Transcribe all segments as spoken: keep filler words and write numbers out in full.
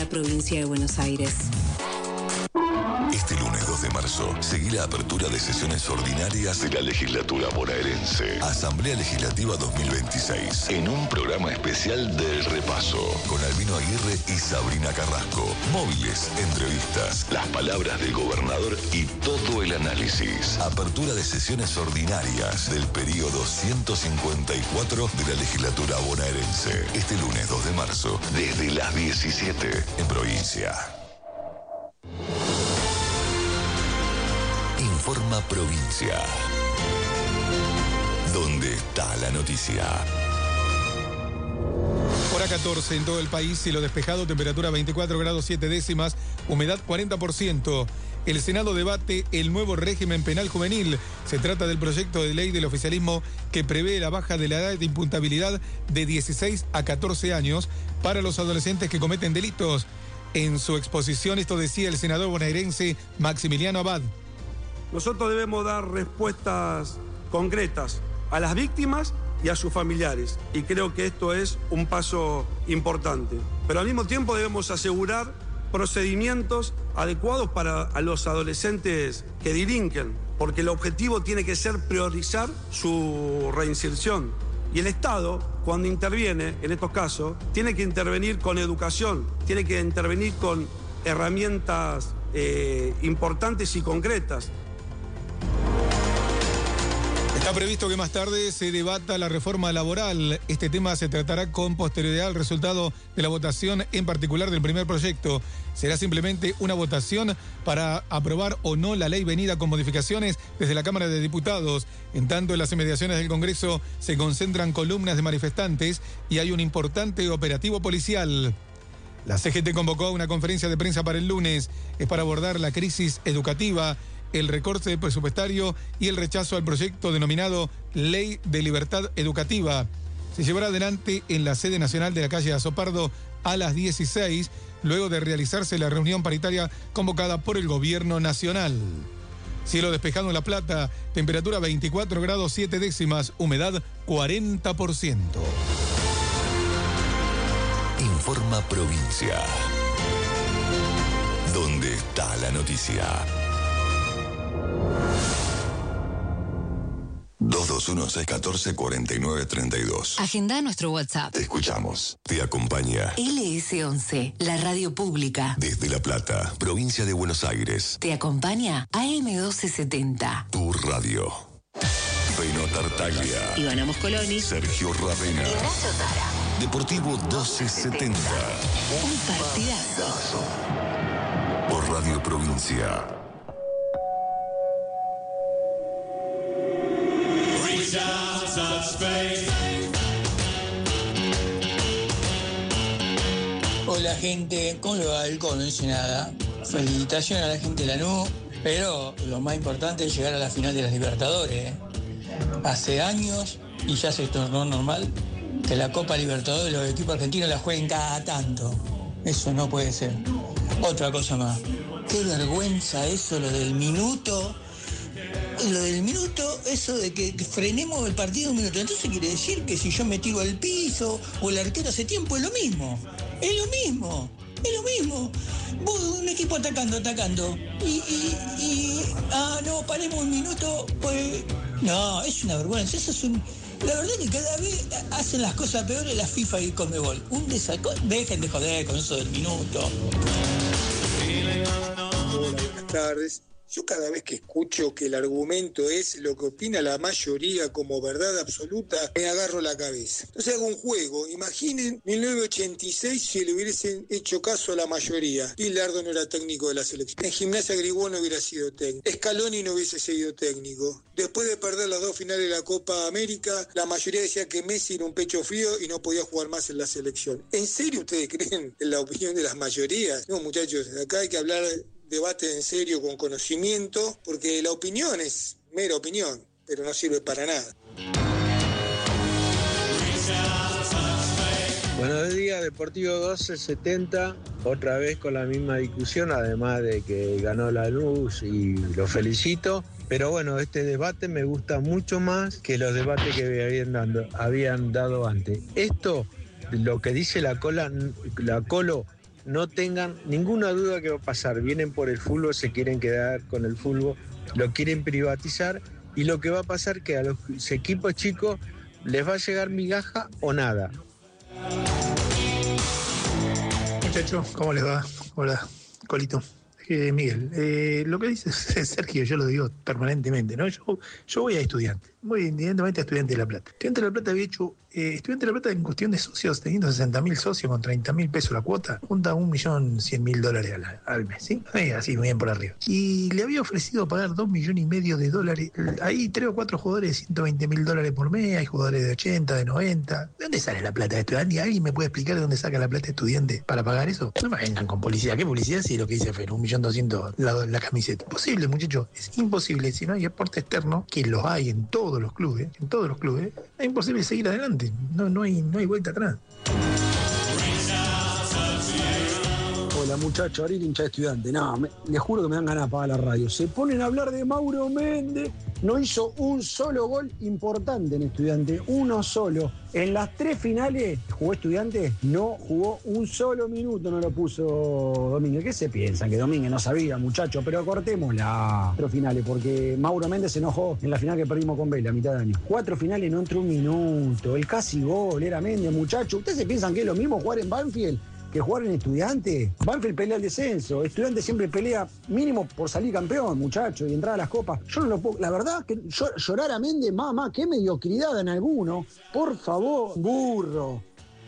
la provincia de Buenos Aires. Este lunes dos de marzo, seguí la apertura de sesiones ordinarias de la legislatura bonaerense. Asamblea Legislativa dos mil veintiséis. En un programa especial del repaso. Con Albino Aguirre y Sabrina Carrasco. Móviles, entrevistas, las palabras del gobernador y todo el análisis. Apertura de sesiones ordinarias del periodo ciento cincuenta y cuatro de la legislatura bonaerense. Este lunes dos de marzo, desde las diecisiete, en provincia. Informa Provincia. ¿Dónde está la noticia? Hora catorce en todo el país, cielo despejado, temperatura veinticuatro grados siete décimas, humedad cuarenta por ciento. El Senado debate el nuevo régimen penal juvenil. Se trata del proyecto de ley del oficialismo que prevé la baja de la edad de imputabilidad de dieciséis a catorce años para los adolescentes que cometen delitos. En su exposición esto decía el senador bonaerense Maximiliano Abad. Nosotros debemos dar respuestas concretas a las víctimas y a sus familiares. Y creo que esto es un paso importante. Pero al mismo tiempo debemos asegurar procedimientos adecuados para a los adolescentes que delinquen, porque el objetivo tiene que ser priorizar su reinserción. Y el Estado, cuando interviene en estos casos, tiene que intervenir con educación, tiene que intervenir con herramientas eh, importantes y concretas. Está previsto que más tarde se debata la reforma laboral. Este tema se tratará con posterioridad al resultado de la votación, en particular del primer proyecto. Será simplemente una votación para aprobar o no la ley venida con modificaciones desde la Cámara de Diputados. En tanto, en las inmediaciones del Congreso se concentran columnas de manifestantes y hay un importante operativo policial. La C G T convocó a una conferencia de prensa para el lunes. Es para abordar la crisis educativa, el recorte presupuestario y el rechazo al proyecto denominado Ley de Libertad Educativa. Se llevará adelante en la sede nacional de la calle Azopardo a las dieciséis, luego de realizarse la reunión paritaria convocada por el Gobierno Nacional. Cielo despejado en La Plata, temperatura veinticuatro grados siete décimas, humedad cuarenta por ciento. Informa Provincia. ¿Dónde está la noticia? dos dos uno, seis uno cuatro, cuatro nueve tres dos. Agenda nuestro WhatsApp. Te escuchamos. Te acompaña L S once, la radio pública. desde La Plata, provincia de Buenos Aires. Te acompaña A M doce setenta. Tu radio. Beno Tartaglia. Ivana Moscoloni. Sergio Ravena. Y Nacho Tara. Deportivo doce setenta. Un partidazo. Por Radio Provincia. Hola gente, ¿cómo le va el Cono? No dice nada. Felicitaciones a la gente de Lanús, pero lo más importante es llegar a la final de las Libertadores. ¿eh? Hace años, y ya se tornó normal, que la Copa Libertadores los equipos argentinos la jueguen cada tanto. Eso no puede ser. Otra cosa más. Qué vergüenza eso, lo del minuto. Lo del minuto, eso de que frenemos el partido un minuto. Entonces quiere decir que si yo me tiro al piso o el arquero hace tiempo, es lo mismo. Es lo mismo. Es lo mismo. Vos, un equipo atacando, atacando. Y, y, y ah, no, paremos un minuto, pues. No, es una vergüenza. Eso es un. La verdad que cada vez hacen las cosas peores la FIFA y Conmebol. Un desaco. Dejen de joder con eso del minuto. Hola, buenas tardes. Yo cada vez que escucho que el argumento es lo que opina la mayoría como verdad absoluta, me agarro la cabeza. Entonces hago un juego. Imaginen mil novecientos ochenta y seis si le hubiesen hecho caso a la mayoría. Bilardo no era técnico de la selección. En Gimnasia Gribón no hubiera sido técnico. Scaloni no hubiese sido técnico. Después de perder las dos finales de la Copa América, la mayoría decía que Messi era un pecho frío y no podía jugar más en la selección. ¿En serio ustedes creen en la opinión de las mayorías? No, muchachos, acá hay que hablar... debate en serio, con conocimiento, porque la opinión es mera opinión, pero no sirve para nada. Buenos días, Deportivo doce setenta, otra vez con la misma discusión, además de que ganó Lanús y lo felicito. Pero bueno, este debate me gusta mucho más que los debates que habían, dando, habían dado antes. Esto, lo que dice la, cola, la Colo, no tengan ninguna duda que va a pasar. Vienen por el fútbol, se quieren quedar con el fútbol, lo quieren privatizar y lo que va a pasar es que a los equipos chicos les va a llegar migaja o nada. Muchachos, ¿cómo les va? Hola, Colito. Eh, Miguel, eh, lo que dice Sergio, yo lo digo permanentemente, ¿no? Yo, yo voy a estudiante, voy evidentemente a Estudiante de La Plata. Estudiante de La Plata había hecho, eh, Estudiante de La Plata en cuestión de socios, teniendo sesenta mil socios con treinta mil pesos la cuota, junta un millón cien mil dólares al, al mes, ¿sí? Eh, así, muy bien por arriba. Y le había ofrecido pagar dos millones y medio de dólares. Hay tres o cuatro jugadores de ciento veinte mil dólares por mes, hay jugadores de ochenta, de noventa. ¿De dónde sale la plata de estudiante? ¿Alguien me puede explicar de dónde saca la plata de estudiante para pagar eso? No me vengan con publicidad. ¿Qué publicidad? Si lo que dice Fer, un millón doscientos la, la camiseta. Imposible, muchachos. Es imposible. Si no hay aporte externo, que los hay en todos los clubes, en todos los clubes, es imposible seguir adelante. No, no hay, no hay vuelta atrás. Hola muchachos, Ariel, hincha de Estudiante. No, me, les juro que me dan ganas de apagar la radio. Se ponen a hablar de Mauro Méndez. No hizo un solo gol importante en Estudiante, uno solo. En las tres finales jugó Estudiante, no jugó un solo minuto, no lo puso Domínguez. ¿Qué se piensan? Que Domínguez no sabía, muchachos, pero cortemos las cuatro finales, porque Mauro Méndez se enojó en la final que perdimos con Vélez a mitad de año. Cuatro finales no entró un minuto, el casi gol era Méndez, muchachos. ¿Ustedes se piensan que es lo mismo jugar en Banfield que jugar en Estudiante? Banfield pelea el descenso, Estudiante siempre pelea mínimo por salir campeón, muchachos, y entrar a las copas. Yo no lo puedo, la verdad que yo, llorar a Méndez, mamá, qué mediocridad en alguno. Por favor, burro.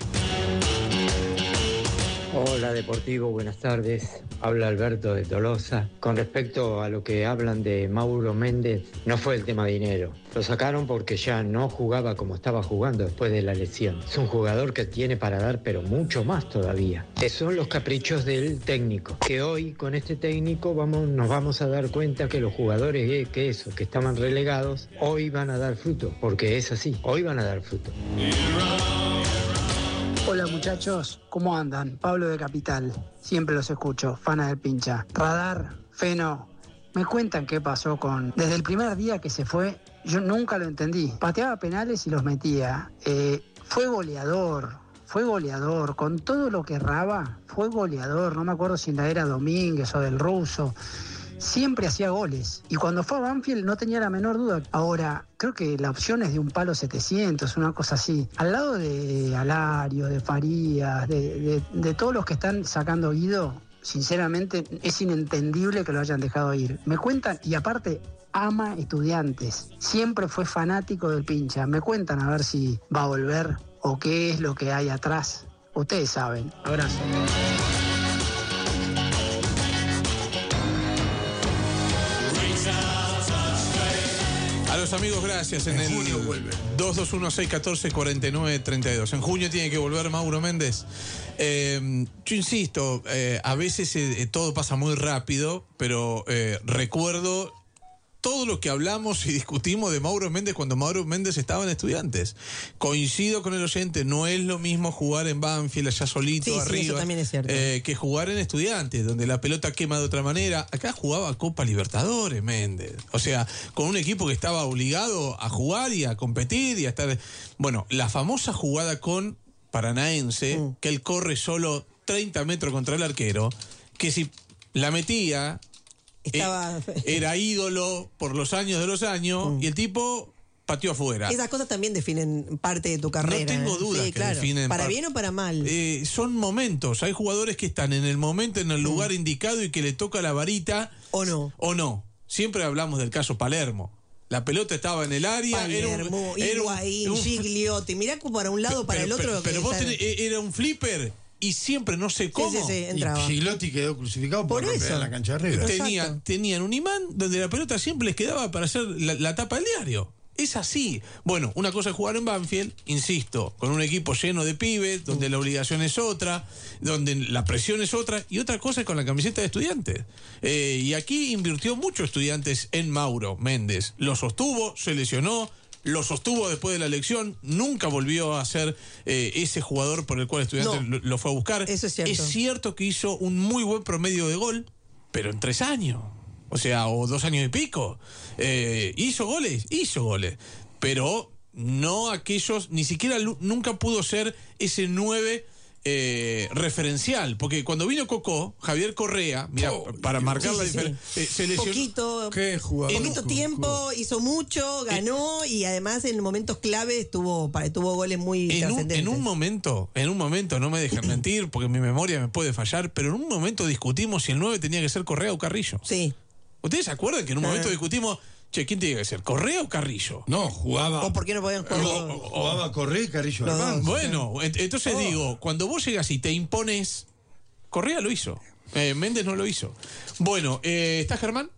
Hola Deportivo, buenas tardes. Habla Alberto de Tolosa. Con respecto a lo que hablan de Mauro Méndez, no fue el tema dinero. Lo sacaron porque ya no jugaba como estaba jugando después de la lesión. Es un jugador que tiene para dar, pero mucho más todavía. Esos son los caprichos del técnico. Que hoy con este técnico vamos, nos vamos a dar cuenta que los jugadores eh, que eso, que estaban relegados, hoy van a dar fruto. Porque es así, hoy van a dar fruto. Hola muchachos, ¿cómo andan? Pablo de Capital, siempre los escucho, fana del pincha. Radar, Feno, me cuentan qué pasó con... Desde el primer día que se fue, yo nunca lo entendí. Pateaba penales y los metía. Eh, fue goleador, fue goleador. Con todo lo que erraba, fue goleador. No me acuerdo si en la era Domínguez o del Ruso. Siempre hacía goles. Y cuando fue a Banfield no tenía la menor duda. Ahora, creo que la opción es de un palo setecientos, una cosa así. Al lado de Alario, de Farías, de, de, de todos los que están sacando Guido, sinceramente es inentendible que lo hayan dejado ir. Me cuentan, y aparte ama Estudiantes. Siempre fue fanático del pincha. Me cuentan a ver si va a volver o qué es lo que hay atrás. Ustedes saben. Abrazo. A los amigos, gracias. En, en el junio vuelve. dos dos uno seis uno cuatro cuatro nueve tres dos. En junio tiene que volver Mauro Méndez. Eh, yo insisto, eh, a veces eh, todo pasa muy rápido, pero eh, recuerdo todo lo que hablamos y discutimos de Mauro Méndez cuando Mauro Méndez estaba en Estudiantes. Coincido con el oyente, no es lo mismo jugar en Banfield, allá solito, sí, arriba, sí, eso también es cierto. Eh, que jugar en Estudiantes, donde la pelota quema de otra manera. Acá jugaba Copa Libertadores Méndez. O sea, con un equipo que estaba obligado a jugar y a competir y a estar... Bueno, la famosa jugada con Paranaense, mm. que él corre solo treinta metros contra el arquero, que si la metía... Estaba... Era ídolo por los años de los años mm. y el tipo pateó afuera. Esas cosas también definen parte de tu carrera. No tengo ¿eh? dudas sí, que claro. definen. ¿Para bien o para mal? Eh, son momentos. Hay jugadores que están en el momento, en el lugar mm. indicado y que le toca la varita. O no. O no. Siempre hablamos del caso Palermo. La pelota estaba en el área. Palermo, era un, Higuaín, era un, Gigliotti. Mirá para un lado, para pero, el otro. Pero, pero vos está... tenés, era un flipper. Y siempre, no sé cómo. Sí, sí, sí, entraba. Y Gigliotti quedó crucificado por, por romper en la cancha de River. Tenía, tenían un imán donde la pelota siempre les quedaba para hacer la, la tapa del diario. Es así. Bueno, una cosa es jugar en Banfield, insisto, con un equipo lleno de pibes, donde mm. la obligación es otra, donde la presión es otra, y otra cosa es con la camiseta de Estudiantes. Eh, y aquí invirtió mucho Estudiantes en Mauro Méndez. Lo sostuvo, se lesionó, lo sostuvo después de la elección, nunca volvió a ser eh, ese jugador por el cual Estudiantes no, lo, lo fue a buscar. Eso es cierto. Es cierto que hizo un muy buen promedio de gol, pero en tres años. O sea, o dos años y pico. Eh, hizo goles, hizo goles. Pero no aquellos, ni siquiera nunca pudo ser ese nueve eh, referencial, porque cuando vino Cocó, Javier Correa, mira, oh, para marcar sí, la sí, diferencia, sí. eh, se lesionó. Poquito, ¿Qué jugador? poquito tiempo, hizo mucho, ganó y además en momentos claves tuvo, tuvo goles muy en trascendentes. Un, en un momento, en un momento, no me dejen mentir, porque mi memoria me puede fallar, pero en un momento discutimos si el nueve tenía que ser Correa o Carrillo. Sí. ¿Ustedes se acuerdan que en un ah. momento discutimos, che, ¿quién tiene que ser? ¿Correa o Carrillo? No, jugaba. ¿O por qué no podían jugar? O, o, jugaba Correa y Carrillo. No, bueno, entonces oh. digo, cuando vos llegas y te impones, Correa lo hizo. Eh, Méndez no lo hizo. Bueno, eh, ¿está Germán?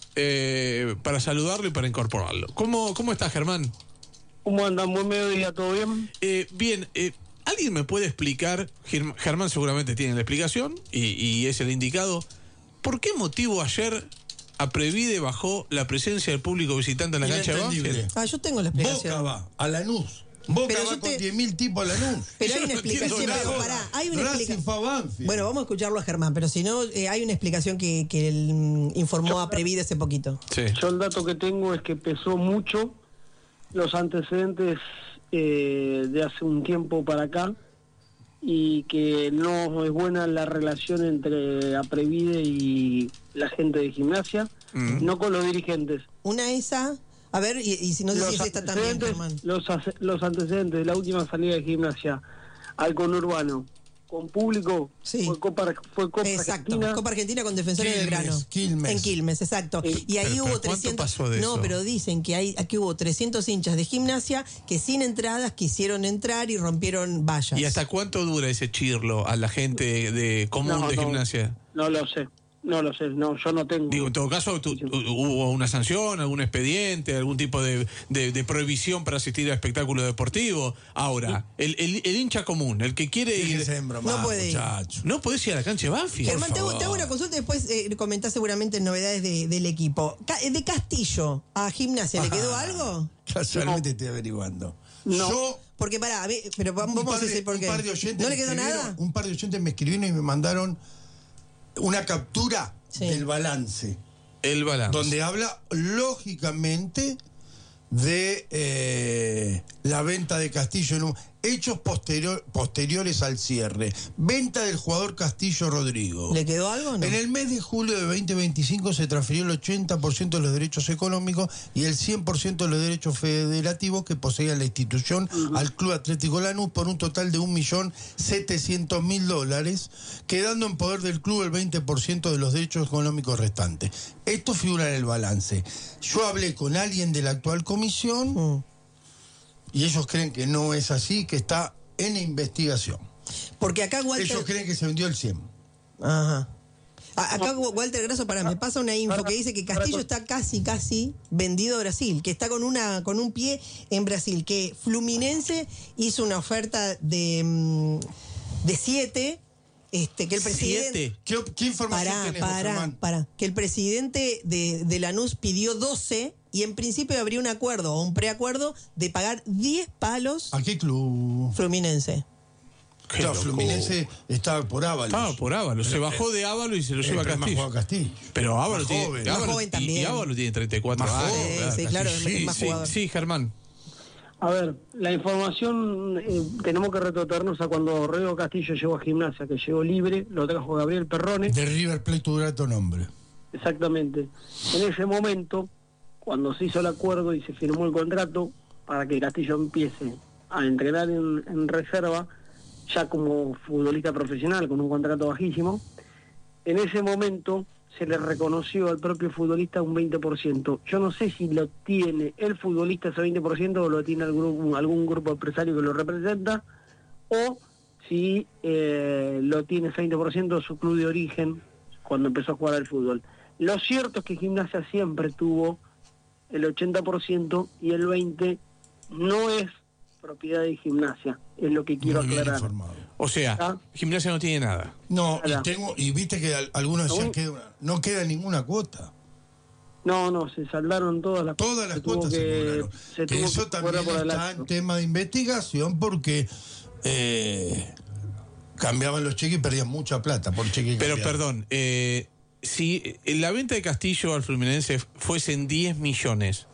Eh, para saludarlo y para incorporarlo. ¿Cómo, cómo está Germán? ¿Cómo andan? Buen mediodía, ¿todo bien? Eh, bien, eh, ¿alguien me puede explicar? Germán seguramente tiene la explicación y, y es el indicado. ¿Por qué motivo ayer a Previde bajó la presencia del público visitante en la cancha de Banfield? Ah, yo tengo la explicación. Boca va a Lanús. Boca pero va con te... diez mil tipos a Lanús. Pero hay una no explicación, pero pará, hay una explicación. Bueno, vamos a escucharlo a Germán, pero si no, eh, hay una explicación que, que él informó yo, a Previde hace poquito. Sí. Yo el dato que tengo es que pesó mucho los antecedentes eh, de hace un tiempo para acá y que no es buena la relación entre Aprevide y la gente de Gimnasia, mm. no con los dirigentes. Una esa, a ver, y, y si no sé si es esta también, Germán. Los, los antecedentes de la última salida de Gimnasia al conurbano con público sí. fue Copa, fue Copa exacto, Argentina. Copa Argentina con Defensores del Grano. Quilmes. En Quilmes, exacto. Sí. Y ahí pero, hubo pero trescientos. Pasó de no, eso? pero dicen que hay aquí hubo trescientos hinchas de Gimnasia que sin entradas quisieron entrar y rompieron vallas. ¿Y hasta cuánto dura ese chirlo a la gente de común no, de no, Gimnasia? No lo sé. No lo sé, no, yo no tengo. Digo, en todo caso, tu, tu, ¿hubo una sanción, algún expediente, algún tipo de, de, de prohibición para asistir a espectáculos deportivos? Ahora, el, el, el hincha común, el que quiere ir... No puede ir. No podés ir a la cancha de Banfield. Germán, te hago, te hago una consulta y después eh, comentás seguramente novedades de, del equipo. De Castillo a Gimnasia, ¿le quedó algo? Casualmente no. Estoy averiguando. No. Yo... Porque pará, a ver, pero vamos a decir por qué. ¿No le quedó nada? Un par de oyentes me escribieron y me mandaron una captura sí. del balance. El balance. Donde habla, lógicamente, de eh, la venta de Castillo en un, hechos posterior, posteriores al cierre. Venta del jugador Castillo Rodrigo. ¿Le quedó algo? No? En el mes de julio de veinte veinticinco se transfirió el ochenta por ciento de los derechos económicos y el cien por ciento de los derechos federativos que poseía la institución uh-huh. al Club Atlético Lanús por un total de un millón setecientos mil dólares, quedando en poder del club el veinte por ciento de los derechos económicos restantes. Esto figura en el balance. Yo hablé con alguien de la actual comisión uh-huh. y ellos creen que no es así, que está en investigación. Porque acá Walter... Ellos creen que se vendió el cien. Ajá. Acá Walter Grasso, pará, me pasa una info que dice que Castillo está casi, casi vendido a Brasil, que está con una con un pie en Brasil, que Fluminense hizo una oferta de de siete, este, que el presidente... ¿Qué, qué información pará, tenés, pará, Germán? pará, que el presidente de, de Lanús pidió doce y en principio habría un acuerdo o un preacuerdo de pagar diez palos. ¿A qué club? Fluminense. Claro, Fluminense estaba por Ábalos. Estaba por Ábalos. Se bajó de Ábalos y se lo lleva a Castillo. a Castillo. Pero Ábalos tiene, joven. Ábalos, joven también. Y Ábalos tiene treinta y cuatro años. Sí, sí, claro, sí, es más sí, jugador. Sí, Germán. A ver, la información, eh, tenemos que retrotraernos a cuando Rodrigo Castillo llegó a Gimnasia, que llegó libre, lo trajo Gabriel Perrone. De River Plate, tu grato nombre. Exactamente. En ese momento, cuando se hizo el acuerdo y se firmó el contrato para que Castillo empiece a entrenar en, en reserva, ya como futbolista profesional, con un contrato bajísimo, en ese momento se le reconoció al propio futbolista un veinte por ciento. Yo no sé si lo tiene el futbolista ese veinte por ciento o lo tiene algún, algún grupo empresario que lo representa, o si eh, lo tiene ese veinte por ciento su club de origen cuando empezó a jugar al fútbol. Lo cierto es que Gimnasia siempre tuvo el ochenta por ciento y el veinte por ciento no es propiedad de Gimnasia, es lo que quiero Muy aclarar. O sea, ¿Ah? Gimnasia no tiene nada. No, y, tengo, y viste que algunos decían que no queda ninguna cuota. No, no, se saldaron todas las Todas las cuotas se cobraron. Se que eso que también está en tema de investigación porque eh, cambiaban los cheques y perdían mucha plata por cheque. Pero cambiado. perdón, eh, si la venta de Castillo al Fluminense fuesen diez millones,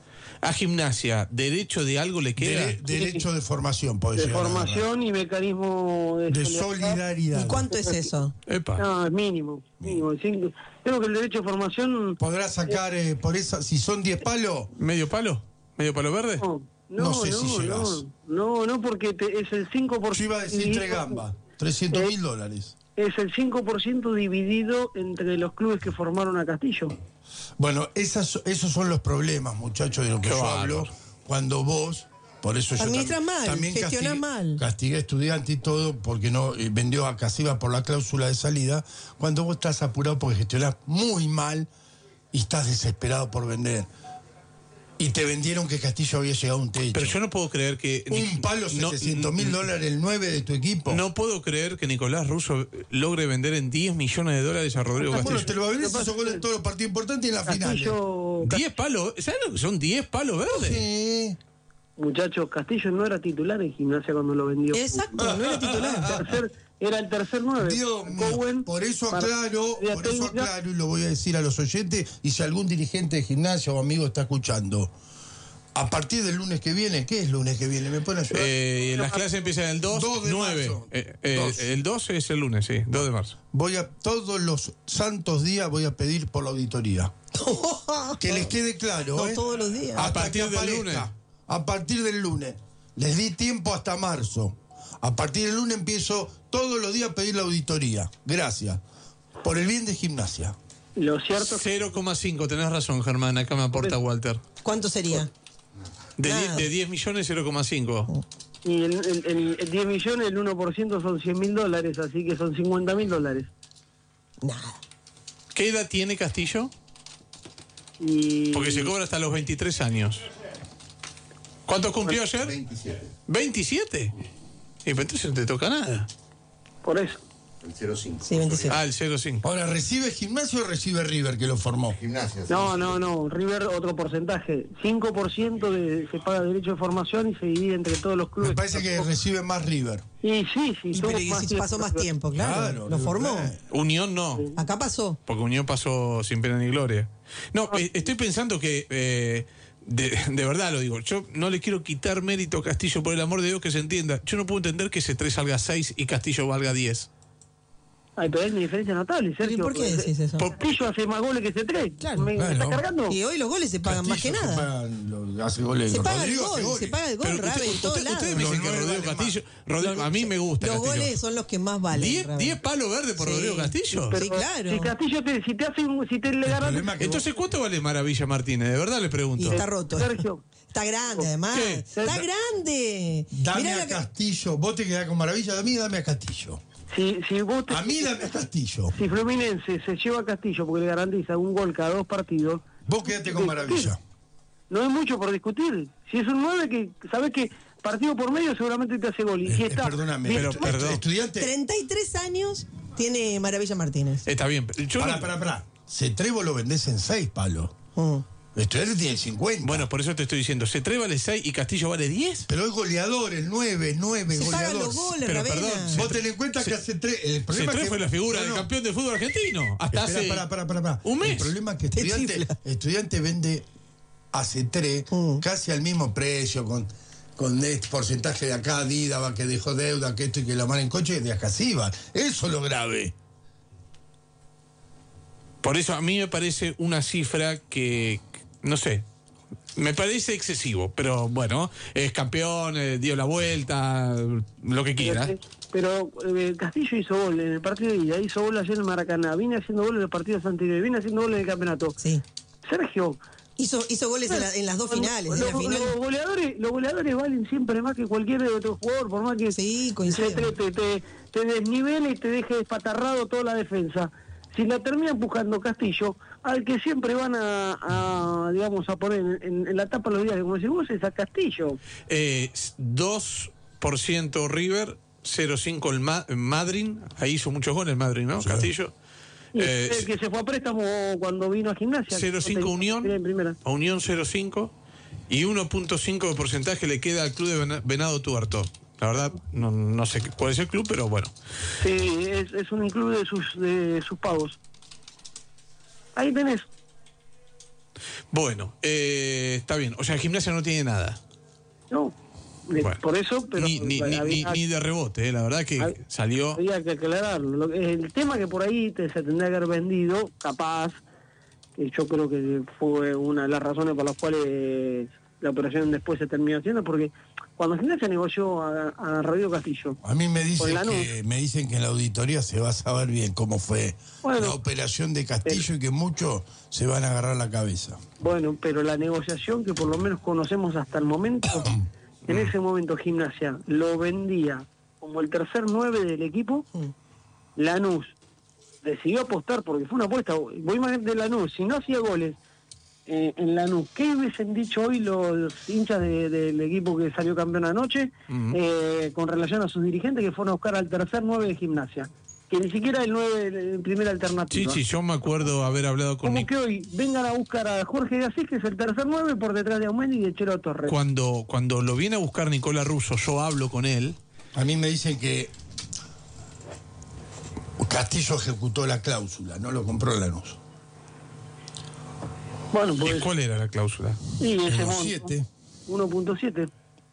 A Gimnasia, ¿derecho de algo le queda? Dere- derecho de formación, podés De llegar a agarrar. formación y mecanismo de, De solidaridad. ¿Y cuánto es eso? Epa. No, es mínimo. mínimo. Cinco- Creo que el derecho de formación... ¿Podrás sacar eh, por esa, si son diez palos? ¿Medio palo? ¿Medio palo verde? No, No no, sé no, si no, llegás. no, no, porque te- es el cinco por ciento. Yo iba a decir tres gambas, trescientos mil dólares. Es el cinco por ciento dividido entre los clubes que formaron a Castillo. Bueno, esas, esos son los problemas, muchachos, de lo que Qué yo bárbaro. hablo. Cuando vos, por eso yo Administras tam- mal, también gestionás castigué- mal. Castigué a estudiante y todo porque no eh, vendió a Casiva por la cláusula de salida. Cuando vos estás apurado porque gestionás muy mal y estás desesperado por vender. Y te vendieron que Castillo había llegado a un techo. Pero yo no puedo creer que... Un palo, no- setecientos mil dólares, el nueve de tu equipo. No puedo creer que Nicolás Russo logre vender en diez millones de dólares a Rodrigo Bueno, Castillo. te lo va a ver, esos goles en todos los partidos importantes y en la final. Castillo, diez palos, ¿sabes lo que son diez palos verdes? Sí. muchachos, Castillo no era titular en Gimnasia cuando lo vendió. Exacto, no era titular. Tercer- era el tercer nueve. Dios mío, Cowen, por eso para- aclaro, de por eso técnica. aclaro y lo voy a decir a los oyentes, y si algún dirigente de Gimnasia o amigo está escuchando, a partir del lunes que viene, ¿qué es lunes que viene? ¿Me pueden ayudar? Eh, las clases empiezan el dos, dos de nueve. marzo. Eh, eh, Dos. el dos es el lunes, sí, dos de marzo. Voy a, todos los santos días voy a pedir por la auditoría. Que les quede claro, No ¿eh? todos los días. Hasta A partir que del aparezca. lunes. A partir del lunes. Les di tiempo hasta marzo. A partir del lunes empiezo todos los días a pedir la auditoría. Gracias. Por el bien de Gimnasia. Lo cierto es que cero coma cinco, tenés razón, Germán, acá me aporta Walter. ¿Cuánto sería? De, Nada. die- de diez millones, cero coma cinco. y el, el- el- el diez millones, el uno por ciento son cien mil dólares, así que son cincuenta mil dólares. Nada. ¿Qué edad tiene Castillo? Y Porque se cobra hasta los veintitrés años. ¿Cuánto cumplió ayer? veintisiete. ¿veintisiete? Y pues entonces no te toca nada. por eso. El cero cinco. Sí, veintisiete. Ah, el cero cinco. Ahora, ¿recibe Gimnasia o recibe River que lo formó? Gimnasia. No, no, no. River, otro porcentaje. cinco por ciento de, se paga derecho de formación y se divide entre todos los clubes. Me parece que recibe más River. Y sí, sí. Y tuvo pero y si pasó más tiempo, claro. Claro, lo formó. claro. Unión no, Acá pasó. porque Unión pasó sin pena ni gloria. No, eh, estoy pensando que, eh, de, de verdad lo digo, yo no le quiero quitar mérito a Castillo, por el amor de Dios que se entienda. Yo no puedo entender que C tres salga seis y Castillo valga diez. Ay, pero hay una diferencia notable, Sergio. ¿Y por qué decís eso? Castillo hace más goles que C tres. Claro. ¿Me, me Claro. estás cargando? Y hoy los goles se pagan más que Castillo se nada. paga- lo- hace goles. Se paga el Rodrigo hace gol, goles. se paga el gol, Pero Rabe, usted- en todos usted- lados. ustedes me dicen Los que nueve Rodrigo valen Castillo, Rodrigo- a mí me gusta Los Castillo. goles son los que más valen. ¿Diez, Rabe. diez palos verdes por Sí. Rodrigo Castillo? Pero Sí, claro. Si Castillo te, si te hace un, si te le El ganan, problema es que Entonces, ¿cuánto vale Maravilla Martínez? De verdad le Y pregunto. está roto. Sergio. Está grande, además. ¿Qué? Está grande. Dame Mirá a la ca- Castillo. Vos te quedás con maravilla. A mí dame a Castillo. Si, si vos te- A mí dame a Castillo. si Fluminense se lleva a Castillo porque le garantiza un gol cada dos partidos, Vos quedate con maravilla. no hay mucho por discutir. Si es un nueve que sabes que partido por medio seguramente te hace gol. Y si Eh, está, perdóname, bien- pero estu- perdón. estudiante. treinta y tres años tiene Maravilla Martínez. Está bien. pero Yo Pará, no- pará, pará. Cetrevo lo vendés en seis palos. Mm. Estudiante tiene cincuenta. Bueno, por eso te estoy diciendo, C tres vale seis y Castillo vale diez. Pero es goleador, el nueve, nueve, Se pagan goleador. los goles, Pero Ravena. perdón, Vos tenés en cuenta que hace tres. El C problema es tres que fue la figura No, del no. campeón de fútbol argentino. Hasta Espera, hace pará, pará, pará, pará. un mes. El problema es que Te estudiante, chifla. estudiante vende a C tres Mm. casi al mismo precio, con, con este porcentaje de acá, Dida, que dejó deuda, que esto y que la mano en coche, de acá sí va. Eso es lo grave. Por eso a mí me parece una cifra que, no sé, me parece excesivo, pero bueno, es campeón, eh, dio la vuelta, lo que quiera. Pero eh, Castillo hizo gol en el partido de ida, hizo gol ayer en el Maracaná, viene haciendo gol en los partidos anteriores, viene haciendo gol en el campeonato. Sí. Sergio, Hizo, hizo goles en, la- en las dos finales. Los, En la final. los goleadores, los goleadores valen siempre más que cualquier otro jugador, por más que Sí, se coincido. te, te, te, te desnivele y te deje despatarrado toda la defensa. Si la termina empujando Castillo, al que siempre van a, a, digamos, a poner en, en- en la tapa los días, como decís vos, es a Castillo. Eh, dos por ciento River, cero coma cinco el Ma- Madryn, ahí hizo muchos goles Madryn, ¿no? Castillo. Y Eh, el que se fue a préstamo cuando vino a Gimnasia. cero coma cinco Unión, En primera. a Unión cero coma cinco y uno punto cinco de porcentaje le queda al club de Vena- Venado Tuerto. La verdad, no, no sé cuál es el club, pero bueno. Sí, es, es un include de sus, de sus pagos. Ahí tenés. Bueno, eh, está bien. O sea, Gimnasia no tiene nada. No, de- Bueno. por eso, pero Ni, ni, ni, había- ni- ni de rebote, eh, la verdad que Hab- salió... había que aclararlo. Lo que- El tema que por ahí te, se tendría que haber vendido, capaz, que yo creo que fue una de las razones por las cuales la operación después se terminó haciendo, porque cuando Gimnasia negoció a, a Radio Castillo, A mí me Con dicen Lanús. que me dicen que en la auditoría se va a saber bien cómo fue Bueno, la operación de Castillo y que muchos se van a agarrar la cabeza. bueno, pero la negociación que por lo menos conocemos hasta el momento, en ese momento Gimnasia lo vendía como el tercer nueve del equipo, Lanús decidió apostar, porque fue una apuesta, voy más de Lanús, si no hacía goles eh, en Lanús, ¿qué hubiesen dicho hoy los hinchas de- del equipo que salió campeón anoche Ujú. eh, con relación a sus dirigentes que fueron a buscar al tercer nueve de Gimnasia? Que ni siquiera el nueve de primera Sí, alternativa. sí, yo me acuerdo haber hablado con Como Nic- que hoy vengan a buscar a Jorge Gasís, que es el tercer nueve, por detrás de Aumendi y de Chelo Torres. Cuando, cuando lo viene a buscar Nicola Russo, yo hablo con él. A mí me dicen que Castillo ejecutó la cláusula, no lo compró Lanús. Bueno, ¿Y pues cuál era la cláusula? sí, ese uno monto, siete. uno punto siete.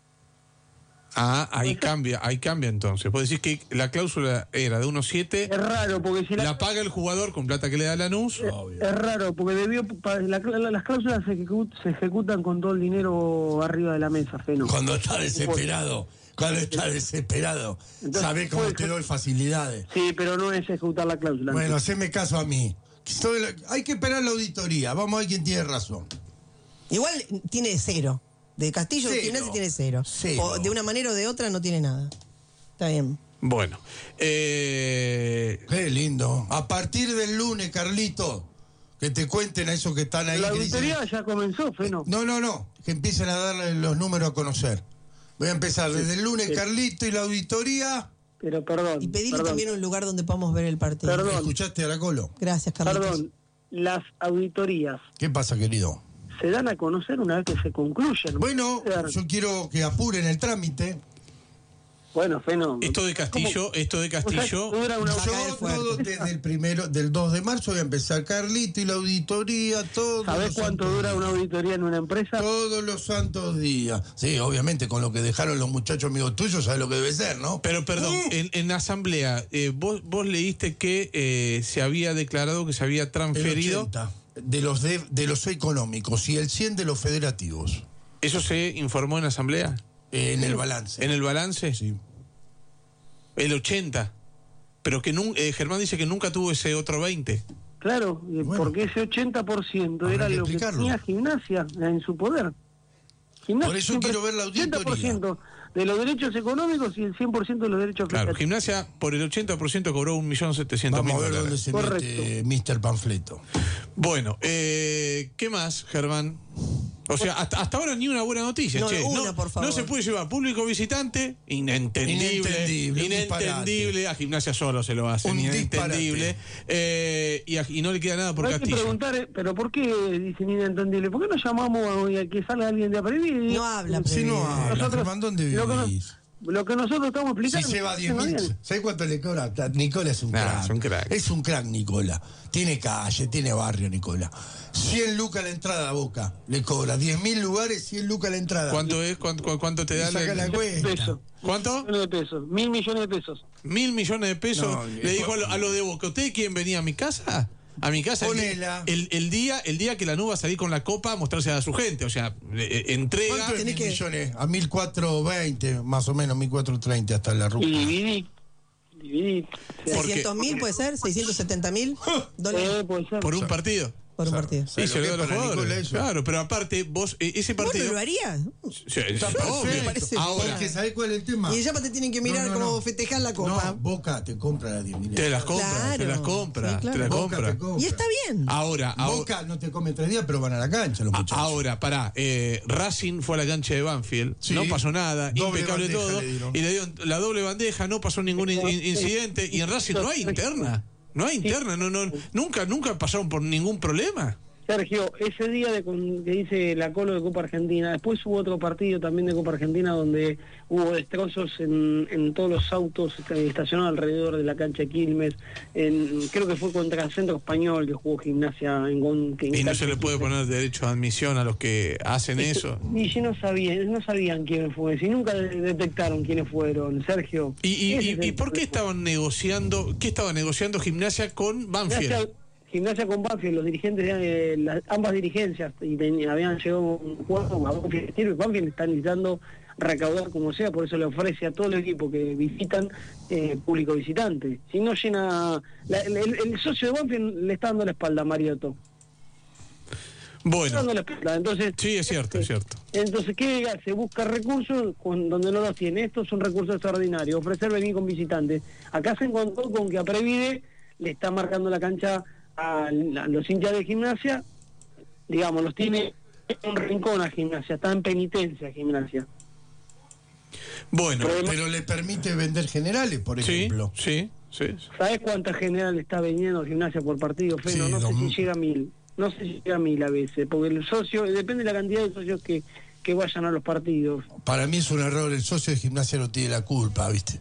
Ah, ahí cambia, ahí cambia entonces. Puede decir que la cláusula era de uno siete, Es raro, porque si la, la paga el jugador con plata que le da Lanús. es raro, porque debió pa- la- la- las cláusulas se, ejecu- se ejecutan con todo el dinero arriba de la mesa, Feno. Cuando está desesperado, cuando está desesperado, Entonces, ¿sabés cómo puede te ser- doy facilidades? Sí, pero no es ejecutar la cláusula. Bueno, haceme caso a mí. Soy la- Hay que esperar la auditoría, vamos a ver quién tiene razón. Igual tiene cero. De Castillo, Cero. Gimnasia tiene cero. Cero. O de una manera o de otra no tiene nada. Está bien. Bueno, eh, Qué lindo. A partir del lunes, Carlito, que te cuenten a esos que están ahí. La que dicen- auditoría ya comenzó, Feno. No, no, no, que empiecen a darle los números a conocer. Voy a empezar desde el lunes, sí. Carlito, y la auditoría. Pero perdón. Y pedirle perdón, también un lugar donde podamos ver el partido. Perdón. ¿Escuchaste a la Colo? Gracias, Carlitos. Perdón, las auditorías ¿Qué pasa, querido? se dan a conocer una vez que se concluyen. Bueno, Claro. yo quiero que apuren el trámite. Bueno, Feno. esto de Castillo, esto de Castillo, Dura una Saca Yo el fuerte. todo desde el primero, del dos de marzo voy a empezar, Carlito, y la auditoría, todos ¿Sabés los cuánto santos dura días. una auditoría en una empresa? Todos los santos días. Sí, obviamente, con lo que dejaron los muchachos amigos tuyos, sabes lo que debe ser, ¿no? pero perdón, Uh. en, en asamblea, eh, vos, vos leíste que eh, se había declarado que se había El transferido. ochenta de los de, de los económicos y el cien de los federativos. ¿Eso se informó en asamblea? Eh, en el balance. ¿En el balance? Sí. El ochenta. Pero que nun- eh, Germán dice que nunca tuvo ese otro veinte. Claro, eh, Bueno. porque ese ochenta por ciento Habrá era que lo que explicarlo. tenía Gimnasia en su poder. Gimnasia Por eso siempre- quiero ver la auditoría. ochenta por ciento de los derechos económicos y el cien por ciento de los derechos Claro, federativos. Gimnasia por el ochenta por ciento cobró un millón setecientos mil Vamos a ver dónde dólares. se Correcto. mete mister Panfleto. Bueno, eh, ¿qué más, Germán? O sea, hasta, hasta ahora ni una buena noticia, No, che. una, no, por favor. no se puede llevar público visitante, inentendible. Inentendible, un Inentendible. A Gimnasia solo se lo hacen, Un inentendible. Eh, y, a- y no le queda nada por Hay que Castillo. preguntar, eh, pero ¿por qué dicen inentendible? ¿Por qué no llamamos a, a que salga alguien de Aprevi? No habla, Si no habla, Nosotros- Germán, ¿dónde lo que nos- vivís? Lo que nosotros estamos Si explicando. se va diez no mil, bien. ¿sabes cuánto le cobra? Nicola es un, Nah, crack. es un crack. Es un crack, Nicola. Tiene calle, tiene barrio, Nicola. cien lucas la entrada a Boca. Le cobra diez mil lugares, cien lucas la entrada. ¿Cuánto es? ¿Cuánto, cu- cuánto te Y da? saca la- la cuenta. Pesos. ¿Cuánto? Millones de pesos. Mil millones de pesos. Mil millones de pesos. No, le dijo a lo, a lo de Boca, ¿ustedes quieren venir a mi casa? A mi casa el, Ponela. el, el día el día que la nube va a salir con la copa a mostrarse a su gente. O sea, eh, entrega. ¿Cuánto es tenés mil que- millones? A mil cuatrocientos veinte, más o menos, mil cuatrocientos treinta hasta la Y ruta. dividí. Dividí. ¿seiscientos mil puede ser? ¿seiscientos setenta mil dólares Eh, puede ser. Por un partido. por un partido? Sí, ¿Sabes se lo lo que da a los es para jugadores. Nicola eso? Claro, pero aparte, vos, eh, ese ¿Vos no partido. lo harías? Sí, Está sí, perfecto. obvio. Me parece Ahora, bien. Porque ¿sabés cuál es el tema? Y ella te tienen que mirar No, no, cómo no. festejar la copa. No, Boca te compra las diez mil. te las compra, Claro. te las compra, Sí, claro. te las Boca compra. te compra. Y está bien. Ahora, ahora, Boca no te come tres días, pero van a la cancha los a- muchachos. ahora, pará, eh, Racing fue a la cancha de Banfield, Sí. no pasó nada, Doble impecable bandeja todo, le dieron. y le dieron la doble bandeja, no pasó ningún in- in- incidente, y en Racing no hay interna, no hay interna, no, no, nunca, nunca pasaron por ningún problema. Sergio, ese día de con, que dice la Colo de Copa Argentina, después hubo otro partido también de Copa Argentina donde hubo destrozos en, en todos los autos estacionados alrededor de la cancha de Quilmes, en, creo que fue contra el Centro Español que jugó Gimnasia en, en, en Y no se le puede poner derecho a admisión a los que hacen eso. Y yo no sabía, no sabían quiénes fueron, si nunca de- detectaron quiénes fueron, Sergio. ¿Y, y, Ese y, es el y por qué problema. estaban negociando, qué estaba negociando Gimnasia con Banfield? Gimnasia, Gimnasia con Banfield, los dirigentes de las, ambas dirigencias y ten- habían llegado a un acuerdo a Banfield, y Banfield está necesitando recaudar como sea, por eso le ofrece a todo el equipo que visitan eh, público visitante. Si no llena, la- el, el socio de Banfield le está dando la espalda a Mariotto. Bueno, Está dando la espalda. Entonces, sí, es cierto, es cierto. Entonces, ¿qué hace? Busca recursos con, donde no los tiene. Estos son recursos extraordinarios. Ofrecer venir con visitantes. Acá se encontró con que a Previde le está marcando la cancha a, a los hinchas de Gimnasia. Digamos, los tiene en un rincón a Gimnasia. Está en penitencia Gimnasia. Bueno, pero le permite vender generales, por ejemplo. Sí, sí, sí. ¿Sabes cuántas generales está vendiendo Gimnasia por partido, Feno? Sí, no dos sé mil. si llega a mil. No sé si llega a mil a veces. Porque el socio, depende de la cantidad de socios que, que vayan a los partidos. Para mí es un error, el socio de Gimnasia no tiene la culpa, ¿viste?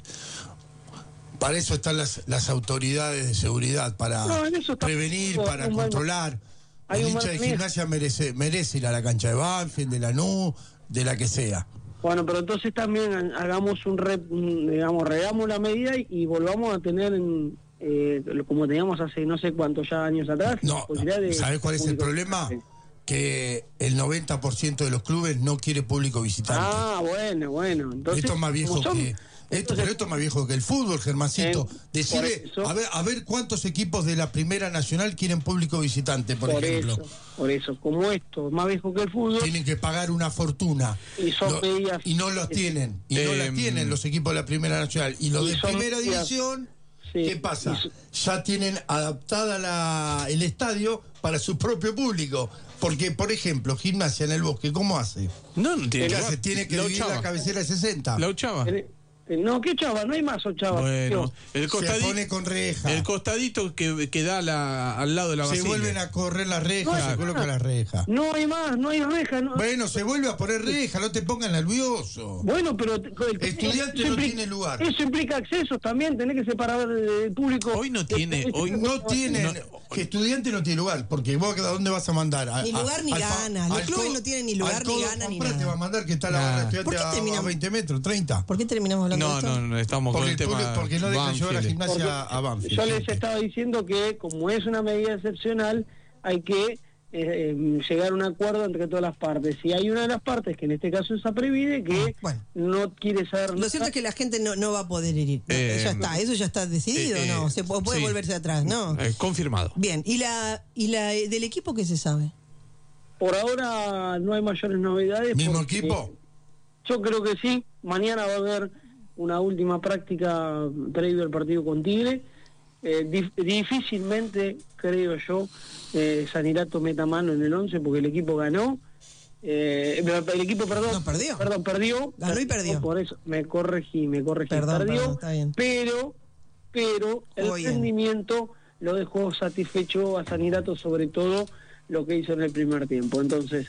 Para eso están las, las autoridades de seguridad, para No, en eso está- prevenir, para un mal- controlar. hay El un hincha mal de manejo. Gimnasia merece, merece ir a la cancha de Banfield, de Lanús, de la que sea. Bueno, pero entonces también ha- hagamos un, re, un, digamos, regamos la medida y, y volvamos a tener, en, eh, lo- como teníamos hace no sé cuántos ya años atrás, la No, posibilidad de... ¿sabes cuál es el público problema? visitante. Que el noventa por ciento de los clubes no quiere público visitante. Ah, bueno, bueno. Entonces, esto es más viejo como son- que esto, pero esto es más viejo que el fútbol, Germancito. Eh, Decide, por eso- a ver, a ver cuántos equipos de la Primera Nacional quieren público visitante, por, Por ejemplo. eso, por eso, como esto, más viejo que el fútbol, Tienen que pagar una fortuna. y son Lo- medidas... y no los tienen. Y no Eh, las tienen los equipos de la Primera Nacional. Y los y de son Primera medidas- División, sí, ¿qué pasa? y so- Ya tienen adaptada la, el estadio para su propio público. Porque, por ejemplo, Gimnasia en el Bosque, ¿cómo hace? No, no tiene ¿Qué lugar. hace? Tiene que La dividir ochava. la cabecera de sesenta. La ochava. Eh, No, ¿qué chava? No hay más ochava. Bueno, el Se costadito, pone con reja. el costadito que, que da la, al lado de la Se Basile. vuelven a correr las rejas, No, se coloca la reja. No hay más, no hay reja. No. Bueno, se vuelve a poner reja, no te pongas nervioso. Bueno, pero... te- el- Estudiante eso no implica- tiene lugar. Eso implica accesos también, tenés que separar del público. Hoy no tiene, hoy No tienen, No. que estudiante no tiene lugar, porque vos a dónde vas a mandar. A- Ni a- lugar ni al fa- ganas. Los al clubes co- no tienen ni lugar, al ni codo ganas, ni Juan Prat te nada. va a mandar que está la Nah. hora estudiante ¿Por qué a, terminamos? a veinte metros, treinta. ¿Por qué terminamos hablando de No, esto? no, no, estamos Porque, con el el tema público- porque no dejan llevar a Banfield. Gimnasia Porque a Banfield. yo les gente. estaba diciendo que, como es una medida excepcional, hay que eh, eh, llegar a un acuerdo entre todas las partes. Si hay una de las partes, que en este caso es Aprevide, que Bueno. no quiere saber Lo nada, cierto es que la gente no, no va a poder ir. No, Eh, ya está, eso ya está decidido, eh, eh, ¿no? Se puede, puede sí. volverse atrás, ¿no? Eh, confirmado. Bien, ¿y la y la eh, del equipo qué se sabe? por ahora no hay mayores novedades. ¿Mismo porque equipo? Yo creo que sí. Mañana va a haber una última práctica previo al partido con Tigre. Eh, dif- difícilmente, creo yo, eh, Sanirato meta mano en el once porque el equipo ganó. Eh, el equipo, perdón, No, perdió. Perdón, perdió. Ganó y perdió. Por eso me corregí, me corregí. Perdón, perdió, perdón, está bien. pero, pero el Jugó bien. rendimiento lo dejó satisfecho a Sanirato, sobre todo lo que hizo en el primer tiempo. Entonces,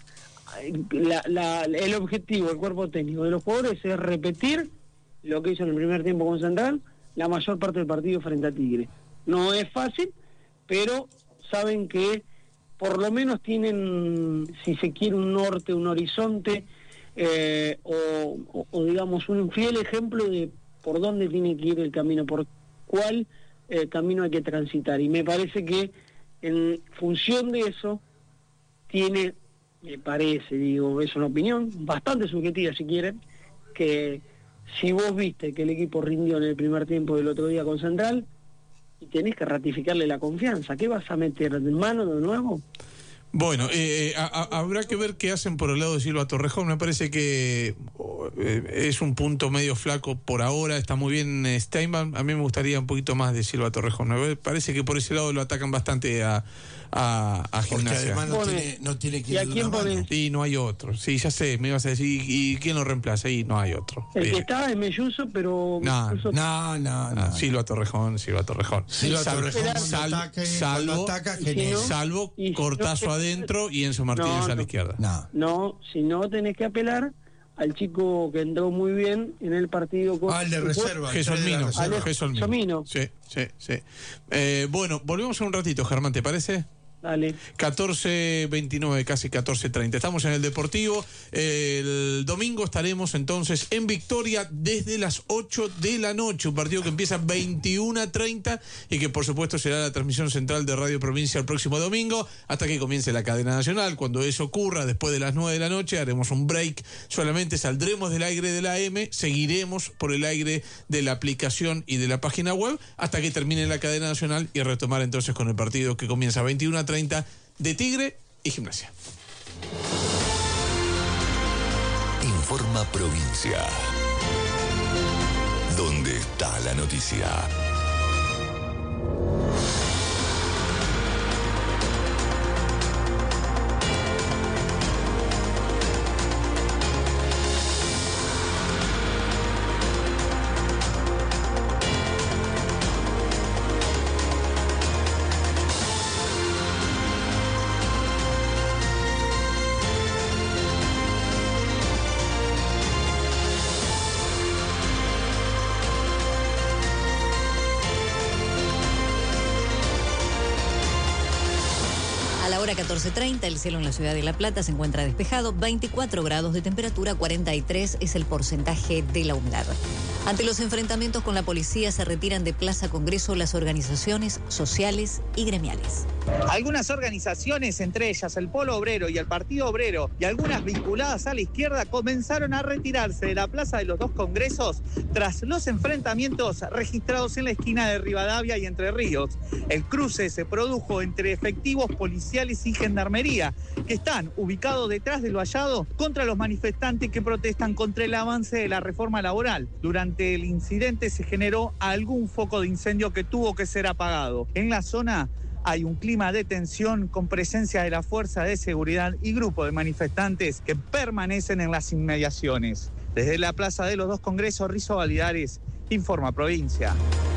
la, la, el objetivo, el cuerpo técnico de los jugadores es repetir lo que hizo en el primer tiempo con Central, la mayor parte del partido frente a Tigre. No es fácil, pero saben que por lo menos tienen, si se quiere, un norte, un horizonte, eh, o, o, o digamos un fiel ejemplo de por dónde tiene que ir el camino, por cuál eh, camino hay que transitar. Y me parece que en función de eso tiene, me parece, digo, es una opinión bastante subjetiva si quieren, que si vos viste que el equipo rindió en el primer tiempo del otro día con Central, y tenés que ratificarle la confianza, ¿qué vas a meter en mano de nuevo? Bueno, eh, eh, a- a- habrá que ver qué hacen por el lado de Silva Torrejón. Me parece que oh, eh, es un punto medio flaco por ahora. Está muy bien eh, Steinman. A mí me gustaría un poquito más de Silva Torrejón. Me parece que por ese lado lo atacan bastante a, a, a Porque Gimnasia. además no tiene, no tiene que ir ¿Y a de quién una mano. pones? Y no hay otro. Sí, ya sé, me ibas a decir, ¿y quién lo reemplaza? Y no hay otro. El Eh, que estaba es Melluso, pero... No, Melluso- No, no, no. Ah, Silva Torrejón, Silva Torrejón. Silva Sal- Torrejón cuando sal- ataca, salvo, cuando ataca, Y si genera. no- salvo y si no- Cortazo adentro y Enzo Martínez No, a la no. izquierda. No. No, si no tenés que apelar al chico que entró muy bien en el partido con... Ah, el de reserva. el tres de la Gesolmino, reserva. Alejo Gesolmino. Gesolmino. Sí, sí, sí. Eh, bueno, volvemos en un ratito, Germán, ¿te parece? Dale. catorce veintinueve, casi catorce treinta. Estamos en el Deportivo. El domingo estaremos entonces en Victoria desde las ocho de la noche. Un partido que empieza veintiuno treinta y que por supuesto será la transmisión central de Radio Provincia el próximo domingo hasta que comience la cadena nacional. Cuando eso ocurra, después de las nueve de la noche, haremos un break. Solamente saldremos del aire de la A M, seguiremos por el aire de la aplicación y de la página web hasta que termine la cadena nacional y retomar entonces con el partido que comienza veintiuno treinta de Tigre y Gimnasia. Informa Provincia. ¿Dónde está la noticia? A la hora catorce treinta, el cielo en la ciudad de La Plata se encuentra despejado, veinticuatro grados de temperatura, cuarenta y tres es el porcentaje de la humedad. Ante los enfrentamientos con la policía se retiran de Plaza Congreso las organizaciones sociales y gremiales. Algunas organizaciones, entre ellas el Polo Obrero y el Partido Obrero, y algunas vinculadas a la izquierda, comenzaron a retirarse de la Plaza de los Dos Congresos tras los enfrentamientos registrados en la esquina de Rivadavia y Entre Ríos. El cruce se produjo entre efectivos policiales y gendarmería, que están ubicados detrás del vallado contra los manifestantes que protestan contra el avance de la reforma laboral. Durante el incidente se generó algún foco de incendio que tuvo que ser apagado. En la zona hay un clima de tensión con presencia de la Fuerza de Seguridad y grupo de manifestantes que permanecen en las inmediaciones. Desde la Plaza de los Dos Congresos, Rizo Validares, informa Provincia.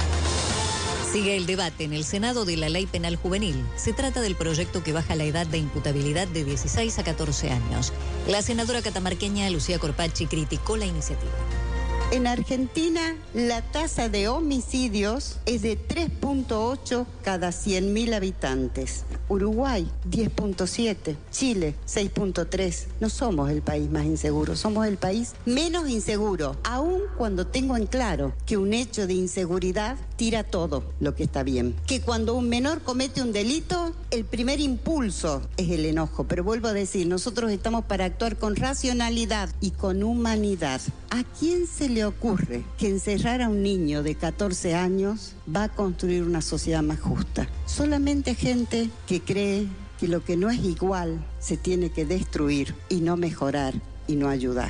Sigue el debate en el Senado de la Ley Penal Juvenil. Se trata del proyecto que baja la edad de imputabilidad de dieciséis a catorce años. La senadora catamarqueña Lucía Corpacci criticó la iniciativa. En Argentina, la tasa de homicidios es de tres punto ocho cada cien mil habitantes. Uruguay, diez punto siete. Chile, seis punto tres. No somos el país más inseguro, somos el país menos inseguro, aun cuando tengo en claro que un hecho de inseguridad tira todo lo que está bien. Que cuando un menor comete un delito, el primer impulso es el enojo. Pero vuelvo a decir, nosotros estamos para actuar con racionalidad y con humanidad. ¿A quién se le ocurre que encerrar a un niño de catorce años va a construir una sociedad más justa? Solamente gente que cree que lo que no es igual se tiene que destruir y no mejorar y no ayudar.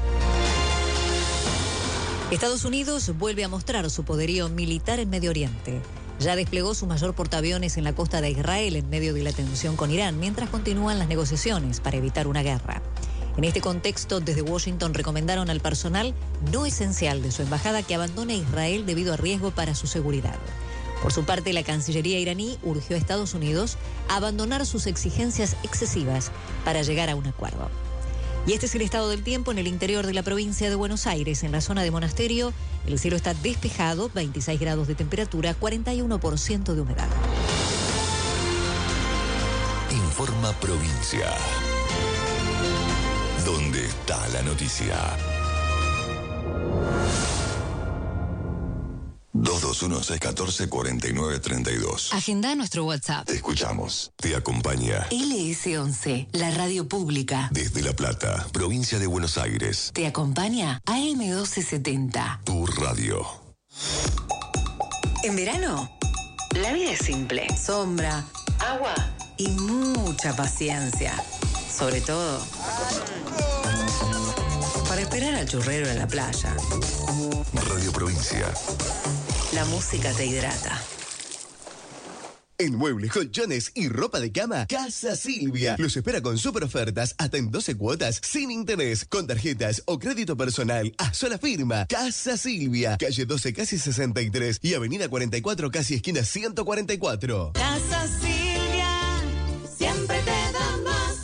Estados Unidos vuelve a mostrar su poderío militar en Medio Oriente. Ya desplegó su mayor portaaviones en la costa de Israel en medio de la tensión con Irán, mientras continúan las negociaciones para evitar una guerra. En este contexto, desde Washington recomendaron al personal no esencial de su embajada que abandone Israel debido a riesgo para su seguridad. Por su parte, la Cancillería iraní urgió a Estados Unidos a abandonar sus exigencias excesivas para llegar a un acuerdo. Y este es el estado del tiempo en el interior de la provincia de Buenos Aires. En la zona de Monasterio, el cielo está despejado, veintiséis grados de temperatura, cuarenta y uno por ciento de humedad. Informa Provincia. ¿Dónde está la noticia? dos dos uno, seis uno cuatro, cuatro nueve tres dos. Agenda nuestro WhatsApp. Te escuchamos. Te acompaña. L S once, la radio pública. Desde La Plata, provincia de Buenos Aires. Te acompaña A M doce setenta. Tu radio. En verano, la vida es simple. Sombra, agua y mucha paciencia. Sobre todo, para esperar al churrero en la playa. Radio Provincia. La música te hidrata. En muebles, colchones y ropa de cama, Casa Silvia los espera con super ofertas hasta en doce cuotas sin interés, con tarjetas o crédito personal a sola firma. Casa Silvia, calle doce casi sesenta y tres y avenida cuarenta y cuatro casi esquina ciento cuarenta y cuatro. Casa Silvia, siempre te da más.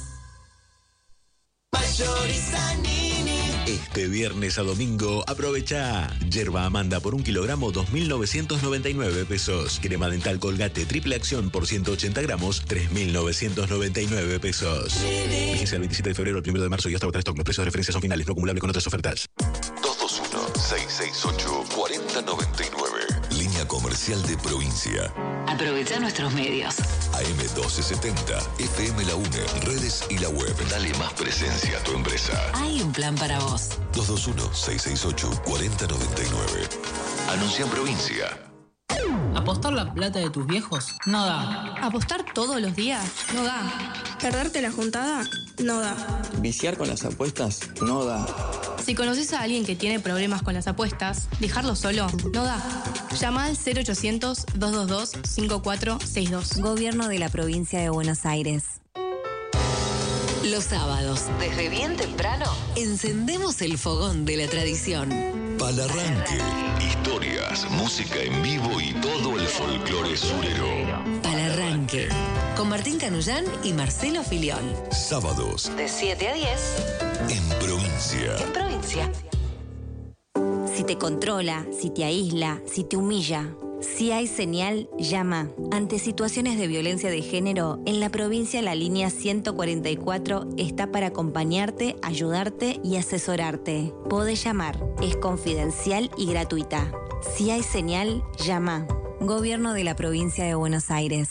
Mayorizanini. Este viernes a domingo, aprovecha. Yerba Amanda por un kilogramo, dos mil novecientos noventa y nueve pesos. Crema dental Colgate triple acción por ciento ochenta gramos, tres mil novecientos noventa y nueve pesos. Vigencia el veintisiete de febrero al primero de marzo y hasta agotar stock. Los precios de referencia son finales, no acumulables con otras ofertas. dos dos uno, seis seis ocho, cuatro cero nueve nueve. Línea comercial de Provincia. Aprovecha nuestros medios. A M doce setenta, F M La UNE, redes y la web. Dale más presencia a tu empresa. Hay un plan para vos. dos dos uno, seis seis ocho, cuatro cero nueve nueve. Anuncia en Provincia. ¿Apostar la plata de tus viejos? No da. ¿Apostar todos los días? No da. ¿Perderte la juntada? No da. ¿Viciar con las apuestas? No da. Si conoces a alguien que tiene problemas con las apuestas, dejarlo solo no da. Llama al cero ochocientos, dos dos dos, cinco cuatro seis dos. Gobierno de la Provincia de Buenos Aires. Los sábados, desde bien temprano, encendemos el fogón de la tradición. Palarranque. Historias, música en vivo y todo el folclore surero. Palarranque. Con Martín Canullán y Marcelo Filiol. Sábados. De siete a diez. En Provincia. En Provincia. Si te controla, si te aísla, si te humilla. Si hay señal, llama. Ante situaciones de violencia de género, en la provincia la línea ciento cuarenta y cuatro está para acompañarte, ayudarte y asesorarte. Podés llamar, es confidencial y gratuita. Si hay señal, llama. Gobierno de la Provincia de Buenos Aires.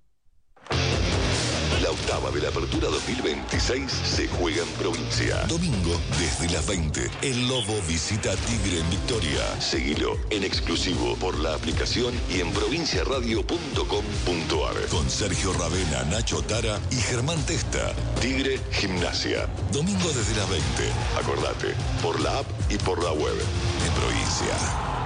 La octava de la apertura dos mil veintiséis se juega en Provincia. Domingo, desde las veinte, el Lobo visita a Tigre en Victoria. Seguilo en exclusivo por la aplicación y en provincia radio punto com punto ar. Con Sergio Ravena, Nacho Tara y Germán Testa. Tigre Gimnasia. Domingo desde las veinte. Acordate, por la app y por la web. En Provincia.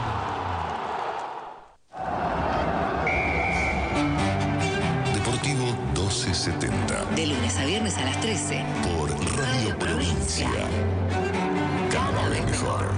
doce setenta. De lunes a viernes a las trece. Por Radio Provincia. Cada vez mejor.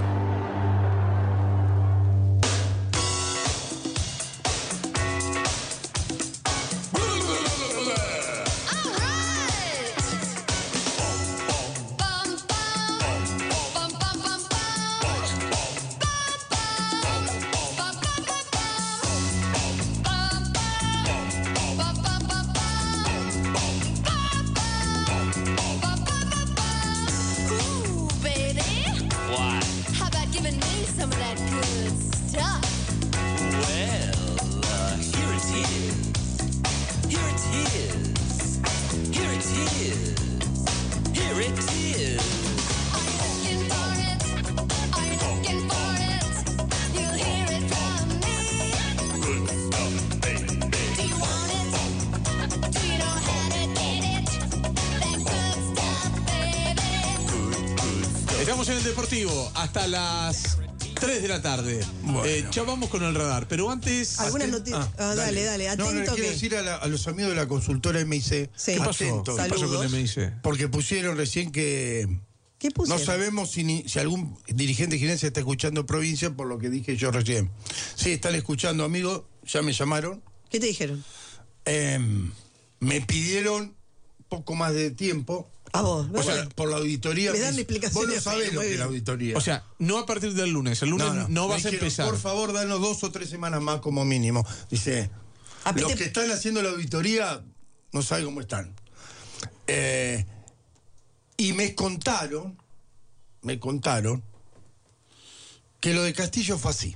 Estamos en el Deportivo hasta las tres de la tarde. Bueno. Eh, ya vamos con el radar, pero antes... Algunas noticias... Ah, ah, dale, dale, atento. No, no, que... quiero decir a, la, a los amigos de la consultora M I C. Sí. ¿Qué pasó? Atentos. ¿Qué pasó con M I C? Porque pusieron recién que... ¿Qué pusieron? No sabemos si, ni, si algún dirigente girense está escuchando Provincia, por lo que dije yo recién. Sí, están escuchando, amigos, ya me llamaron. ¿Qué te dijeron? Eh, me pidieron un poco más de tiempo. A vos, o sea, por la auditoría. Me dan explicaciones. Vos no sabés lo que es la auditoría. O sea, no a partir del lunes. El lunes no, no, no vas dijeron, a empezar. Por favor, danos dos o tres semanas más como mínimo. Dice, Apete... los que están haciendo la auditoría no saben cómo están. Eh, y me contaron, me contaron que lo de Castillo fue así.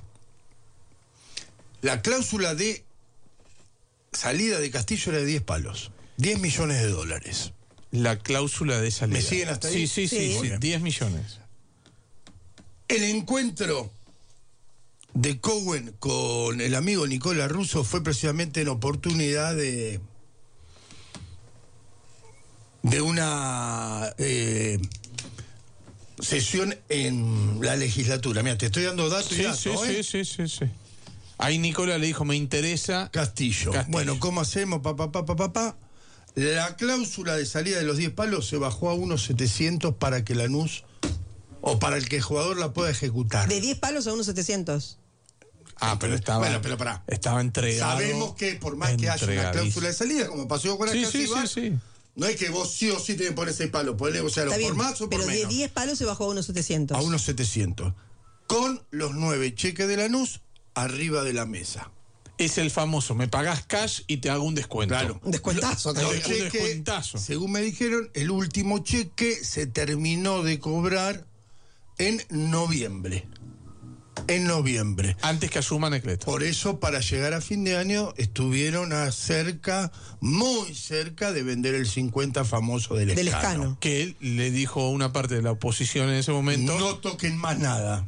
La cláusula de salida de Castillo era de diez palos. diez millones de dólares. La cláusula de salida. ¿Me siguen hasta ahí? Sí, sí, sí, sí, sí diez millones. El encuentro de Cowen con el amigo Nicolás Russo fue precisamente en oportunidad de de una eh, sesión en la legislatura. Mira, te estoy dando datos y Sí, datos, sí, ¿eh? sí, sí, sí, sí. Ahí Nicola le dijo, me interesa Castillo. Castillo. Bueno, ¿cómo hacemos? Pa, pa, pa, pa, pa, pa. La cláusula de salida de los diez palos se bajó a unos setecientos para que Lanús, o para el que el jugador la pueda ejecutar. De diez palos a unos setecientos. Ah, pero estaba, Bueno, pero pará. estaba entregado. Sabemos que por más que haya una cláusula de salida, como pasó con Sí, la sí, sí, sí. no es que vos sí o sí tenés que poner seis palos, podés negociarlo Está por bien, más o por pero de menos. diez palos se bajó a unos setecientos. A unos setecientos. Con los nueve cheques de Lanús arriba de la mesa. Es el famoso, me pagás cash y te hago un descuento. Claro. Un descuentazo. Los Un cheques, descuentazo. según me dijeron, el último cheque se terminó de cobrar en noviembre. En noviembre. Antes que asuman Ecleto. Por eso, para llegar a fin de año, estuvieron a cerca, muy cerca de vender el cincuenta famoso del Escano. Del Escano. Que él le dijo a una parte de la oposición en ese momento. No toquen más nada.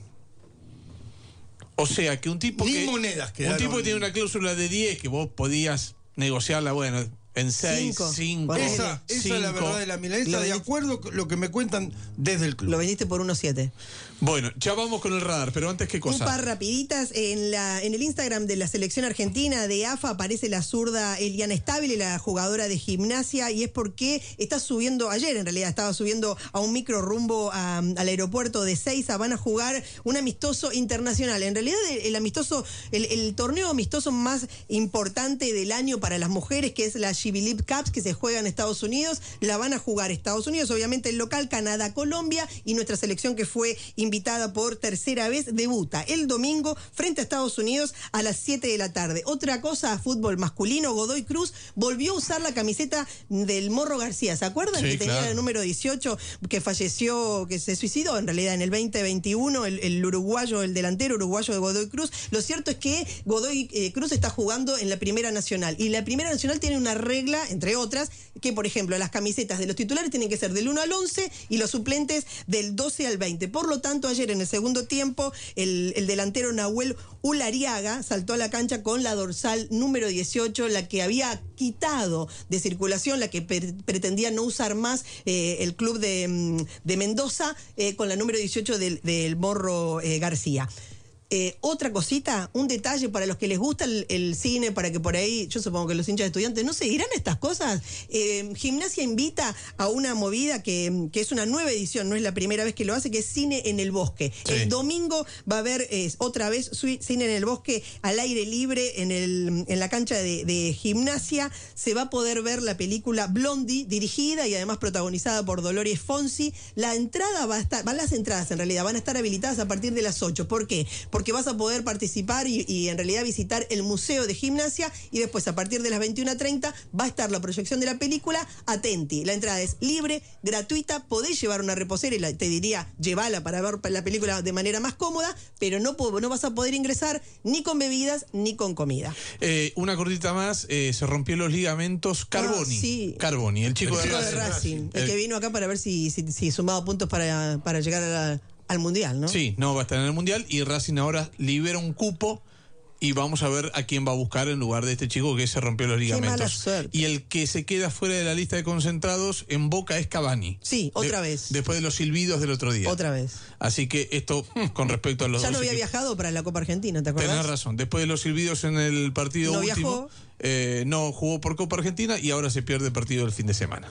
O sea, que un tipo Ni que. monedas Un quedaron. tipo que tiene una cláusula de diez que vos podías negociarla, bueno, en seis, Cinco. cinco. Esa, esa es la verdad de la milanesa, Lo de vendiste- acuerdo con lo que me cuentan desde el club. Lo vendiste por unos siete. Bueno, ya vamos con el radar, pero antes qué Un cosa. par rapiditas. En, la, en el Instagram de la selección argentina de A F A aparece la zurda Eliana Stabile, la jugadora de Gimnasia, y es porque está subiendo, ayer en realidad estaba subiendo a un micro rumbo a- al aeropuerto de Seiza. Van a jugar un amistoso internacional. En realidad el, el amistoso, el, el torneo amistoso más importante del año para las mujeres, que es la She Believe Cups, que se juega en Estados Unidos, la van a jugar Estados Unidos, obviamente el local, Canadá, Colombia, y nuestra selección, que fue invitada por tercera vez, debuta el domingo frente a Estados Unidos a las siete de la tarde. Otra cosa, fútbol masculino, Godoy Cruz volvió a usar la camiseta del Morro García. ¿Se acuerdan? Sí, Que tenía claro. el número dieciocho, que falleció, que se suicidó en realidad en el veinte veintiuno, el, el uruguayo, el delantero uruguayo de Godoy Cruz. Lo cierto es que Godoy eh, Cruz está jugando en la Primera Nacional, y la Primera Nacional tiene una regla, entre otras, que por ejemplo las camisetas de los titulares tienen que ser del uno al once y los suplentes del doce al veinte. Por lo tanto, ayer en el segundo tiempo, el, el delantero Nahuel Ulariaga saltó a la cancha con la dorsal número dieciocho, la que había quitado de circulación, la que per- pretendía no usar más eh, el club de, mm, de Mendoza, eh, con la número dieciocho del, del Morro eh, García. Eh, otra cosita, un detalle para los que les gusta el, el cine, para que por ahí, yo supongo que los hinchas de Estudiantes no seguirán estas cosas. Eh, Gimnasia invita a una movida que, que es una nueva edición, no es la primera vez que lo hace, que es Cine en el Bosque. Sí. El domingo va a haber eh, otra vez su- Cine en el Bosque al aire libre en, el, en la cancha de, de Gimnasia. Se va a poder ver la película Blondie, dirigida y además protagonizada por Dolores Fonsi. La entrada va a estar, van las entradas en realidad, van a estar habilitadas a partir de las ocho. ¿Por qué? Porque vas a poder participar y, y en realidad visitar el Museo de Gimnasia, y después a partir de las veintiuna treinta va a estar la proyección de la película. Atenti, la entrada es libre, gratuita, podés llevar una reposera y la- te diría, llévala para ver la película de manera más cómoda, pero no, po- no vas a poder ingresar ni con bebidas ni con comida. Eh, una cortita más, eh, se rompió los ligamentos Carboni. Ah, sí. Carboni, el chico El de chico de Racing. Racing, el El- que vino acá para ver si, si, si sumaba puntos para, para llegar a la- al Mundial, ¿no? Sí, no va a estar en el Mundial, y Racing ahora libera un cupo y vamos a ver a quién va a buscar en lugar de este chico que se rompió los ligamentos. mala suerte. Y el que se queda fuera de la lista de concentrados en Boca es Cavani. Sí, otra De- vez. Después de los silbidos del otro día. Otra vez. Así que esto con respecto a los Ya dos no había equipos. viajado para la Copa Argentina, ¿te acordás? Tenés razón. Después de los silbidos en el partido No último, viajó. eh, no jugó por Copa Argentina y ahora se pierde el partido del fin de semana.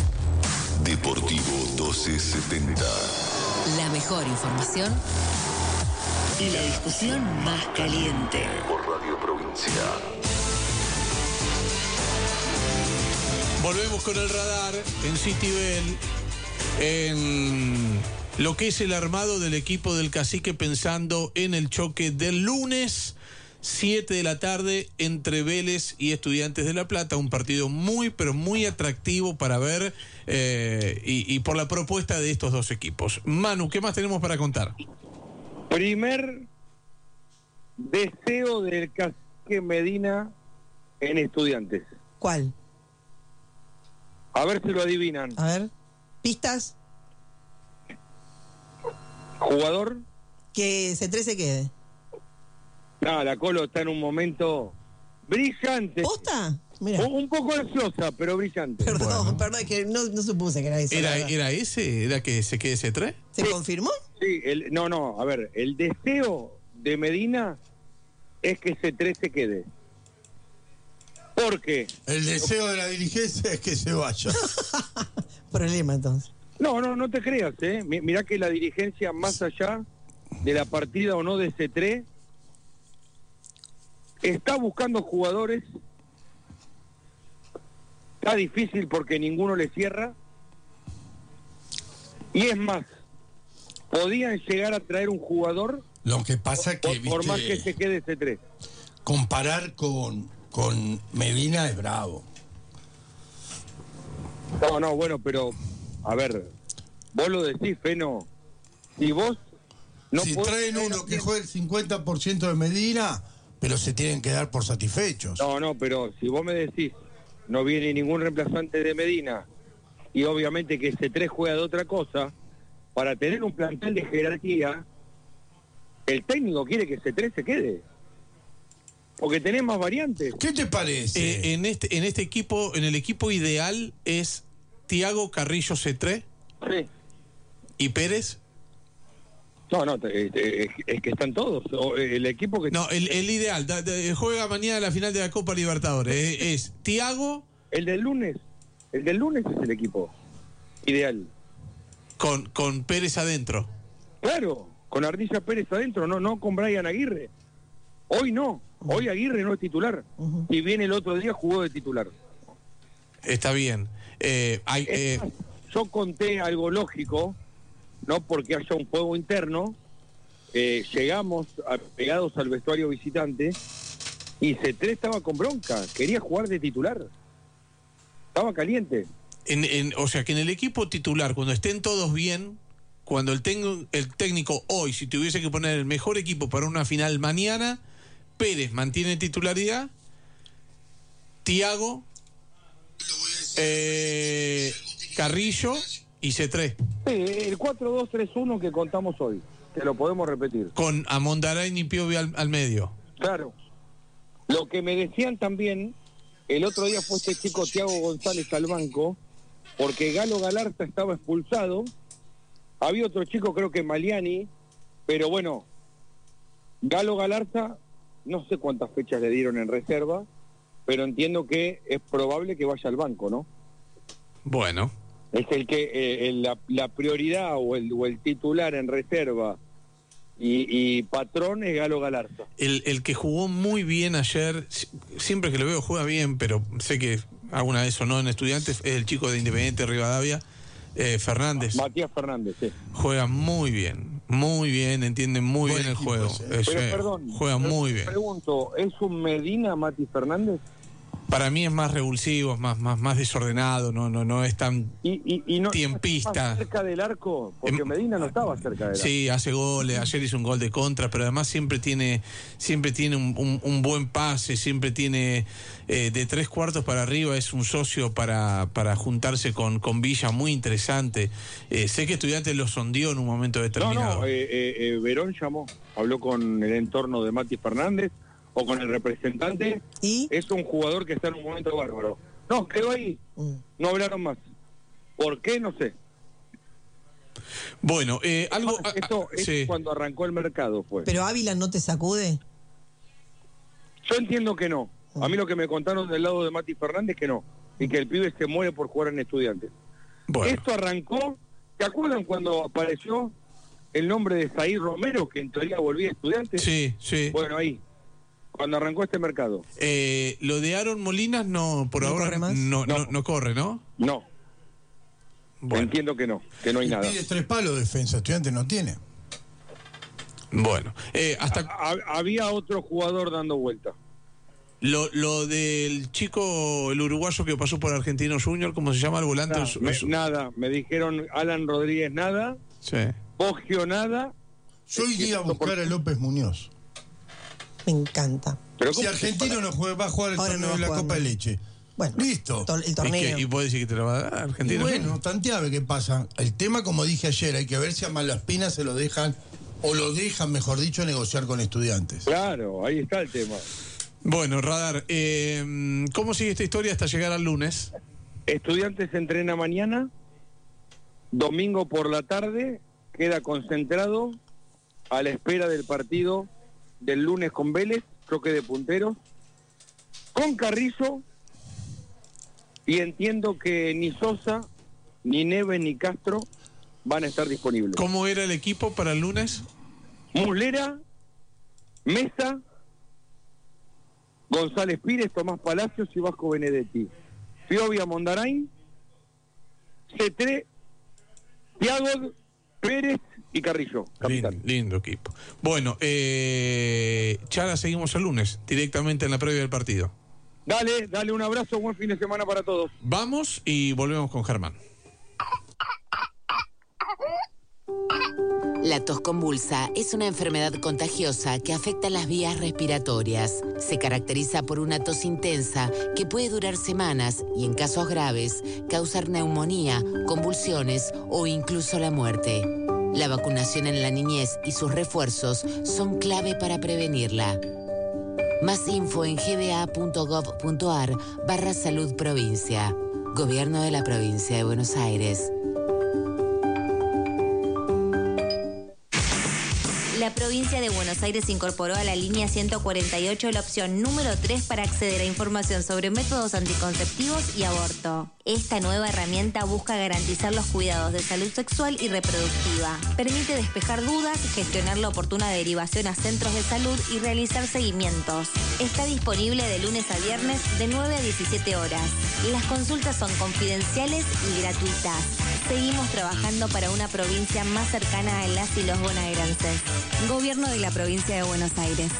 Deportivo doce setenta. La mejor información y la discusión más caliente. Por Radio Provincia. Volvemos con el radar en Citibel, en lo que es el armado del equipo del Cacique, pensando en el choque del lunes, siete de la tarde, entre Vélez y Estudiantes de La Plata. Un partido muy, pero muy atractivo para ver, eh, y, y por la propuesta de estos dos equipos. Manu, ¿qué más tenemos para contar? Primer deseo del Cacique Medina en Estudiantes. ¿Cuál? A ver si lo adivinan. A ver, pistas. Jugador. Que C tres se quede. No, la Colo está en un momento brillante. ¿Posta? Mirá. Un, un poco ansiosa, pero brillante. Perdón, Bueno. perdón, es que no, no supuse que era eso. la ¿Era, verdad. ¿Era ese? ¿Era que se quede C tres? ¿Se confirmó? Sí, el, no, no, a ver, el deseo de Medina es que C tres se quede. Porque... El deseo de la dirigencia es que se vaya. Problema entonces. No, no, no te creas, ¿eh? Mi- Mirá que la dirigencia, más allá de la partida o no de C tres, está buscando jugadores. Está difícil porque ninguno le cierra. Y es más, podían llegar a traer un jugador Lo que pasa es que, por, por viste, más que se quede C tres. comparar con, con Medina es bravo. No, no, bueno, pero, a ver, vos lo decís, Feno, si vos no si podés traen traer uno a que quien- juegue el cincuenta por ciento de Medina, pero se tienen que dar por satisfechos. No, no, pero si vos me decís, no viene ningún reemplazante de Medina, y obviamente que C tres juega de otra cosa, para tener un plantel de jerarquía, el técnico quiere que C tres se quede. Porque tenés más variantes. ¿Qué te parece? Eh, en este en este equipo, en el equipo ideal es Tiago, Carrillo, C tres Sí. y Pérez. No, no, te- te- es, es que están todos. O, eh, el equipo que... No, el, el ideal. da- da- juega mañana la final de la Copa Libertadores. Es, es Tiago El del lunes. El del lunes es el equipo ideal. con, con Pérez adentro. Claro, con Ardilla Pérez adentro, no, no con Brian Aguirre. Hoy no, hoy Aguirre no es titular. Si bien el otro día jugó de titular. Está bien. Eh, hay, eh, Yo conté algo lógico, no porque haya un juego interno. eh, llegamos a- pegados al vestuario visitante y C tres estaba con bronca, quería jugar de titular. Estaba caliente. en, en- o sea que en el equipo titular, cuando estén todos bien, cuando el, tengo, el técnico hoy, si tuviese que poner el mejor equipo para una final mañana, Pérez mantiene titularidad, Tiago, eh, Carrillo y C tres. Sí, el cuatro dos tres uno que contamos hoy, que lo podemos repetir. Con Amondarain y Piovi al, al medio. Claro. Lo que me decían también, el otro día fue este chico Tiago González al banco, porque Galo Galarza estaba expulsado. Había otro chico, creo que Maliani, pero bueno, Galo Galarza, no sé cuántas fechas le dieron en reserva, pero entiendo que es probable que vaya al banco, ¿no? Bueno. Es el que eh, el- la, la prioridad o el, o el titular en reserva y, y patrón es Galo Galarza. El, el que jugó muy bien ayer, si- siempre que lo veo juega bien, pero sé que alguna vez sonó en Estudiantes, es el chico de Independiente Rivadavia, eh, Fernández. Matías Fernández, sí. Juega muy bien, muy bien, entiende muy bien el juego. Eh, Pero eh, perdón, juega pero muy bien. Pregunto, ¿es un Medina Mati Fernández? Para mí es más revulsivo, es más, más, más desordenado, no, no, no es tan Y, y, y no tiempista. ¿Está cerca del arco? Porque Medina no estaba cerca del arco. Sí, hace goles, ayer hizo un gol de contra, pero además siempre tiene siempre tiene un, un- un buen pase, siempre tiene eh, de tres cuartos para arriba, es un socio para, para juntarse con, con Villa, muy interesante. Eh, sé que Estudiantes lo sondeó en un momento No, determinado. no, eh, eh, eh, Verón llamó, habló con el entorno de Mati Fernández o con el representante. ¿Y? Es un jugador que está en un momento bárbaro. No, quedó ahí. No hablaron más. ¿Por qué? No sé. Bueno, eh, algo... Ah, esto es sí. cuando arrancó el mercado, fue. ¿Pero Ávila no te sacude? Yo entiendo que no. A mí lo que me contaron del lado de Mati Fernández que no. Y que el pibe se muere por jugar en Estudiantes. Esto arrancó... ¿Te acuerdan cuando apareció el nombre de Zair Romero, que en teoría volvía a Estudiantes? Sí, sí. Bueno, ahí. Cuando arrancó este mercado. Eh, lo de Aaron Molinas no, por ¿No ahora corre más? No, no, No. no corre, ¿no? No. Entiendo que no, que no hay Y nada. pide tres palos de defensa, Estudiante no tiene. Bueno, eh, hasta Ha- había otro jugador dando vuelta. lo, lo del chico, el uruguayo que pasó por Argentino Junior, ¿cómo se llama el volante? Nada, Es- me, es- nada. Me dijeron Alan Rodríguez nada, sí. Bogio nada. Yo iría a buscar a López Muñoz. Me encanta. Si Argentino no juega, va a jugar el Ahora torneo no va de la a jugar Copa de más. Leche. Bueno, listo. to- el torneo. ¿Y, qué? ¿Y puede decir que te lo va a dar Y Argentino? bueno, tanteame qué pasa. El tema, como dije ayer, hay que ver si a Malaspina se lo dejan, o lo dejan, mejor dicho, negociar con Estudiantes. Claro, ahí está el tema. Bueno, Radar, eh, ¿cómo sigue esta historia hasta llegar al lunes? Estudiantes entrena mañana, domingo por la tarde, queda concentrado a la espera del partido del lunes con Vélez, choque de punteros, con Carrizo, y entiendo que ni Sosa, ni Neves, ni Castro van a estar disponibles. ¿Cómo era el equipo para el lunes? Muslera, Mesa, González Pires, Tomás Palacios y Vasco Benedetti. Fiobia, Mondarain, Cetré, Thiago, Pérez y Carrillo, capitán. Lindo, lindo equipo. Bueno, eh, Chala, seguimos el lunes, directamente en la previa del partido. Dale, dale un abrazo, buen fin de semana para todos. Vamos y volvemos con Germán. La tos convulsa es una enfermedad contagiosa que afecta las vías respiratorias. Se caracteriza por una tos intensa que puede durar semanas y, en casos graves, causar neumonía, convulsiones o incluso la muerte. La vacunación en la niñez y sus refuerzos son clave para prevenirla. Más info en gba.gov.ar barra salud provincia. Gobierno de la Provincia de Buenos Aires. La provincia de Buenos Aires incorporó a la línea ciento cuarenta y ocho la opción número tres para acceder a información sobre métodos anticonceptivos y aborto. Esta nueva herramienta busca garantizar los cuidados de salud sexual y reproductiva. Permite despejar dudas, gestionar la oportuna derivación a centros de salud y realizar seguimientos. Está disponible de lunes a viernes de nueve a diecisiete horas. Las consultas son confidenciales y gratuitas. Seguimos trabajando para una provincia más cercana a las y los bonaerenses. Gobierno de la Provincia de Buenos Aires.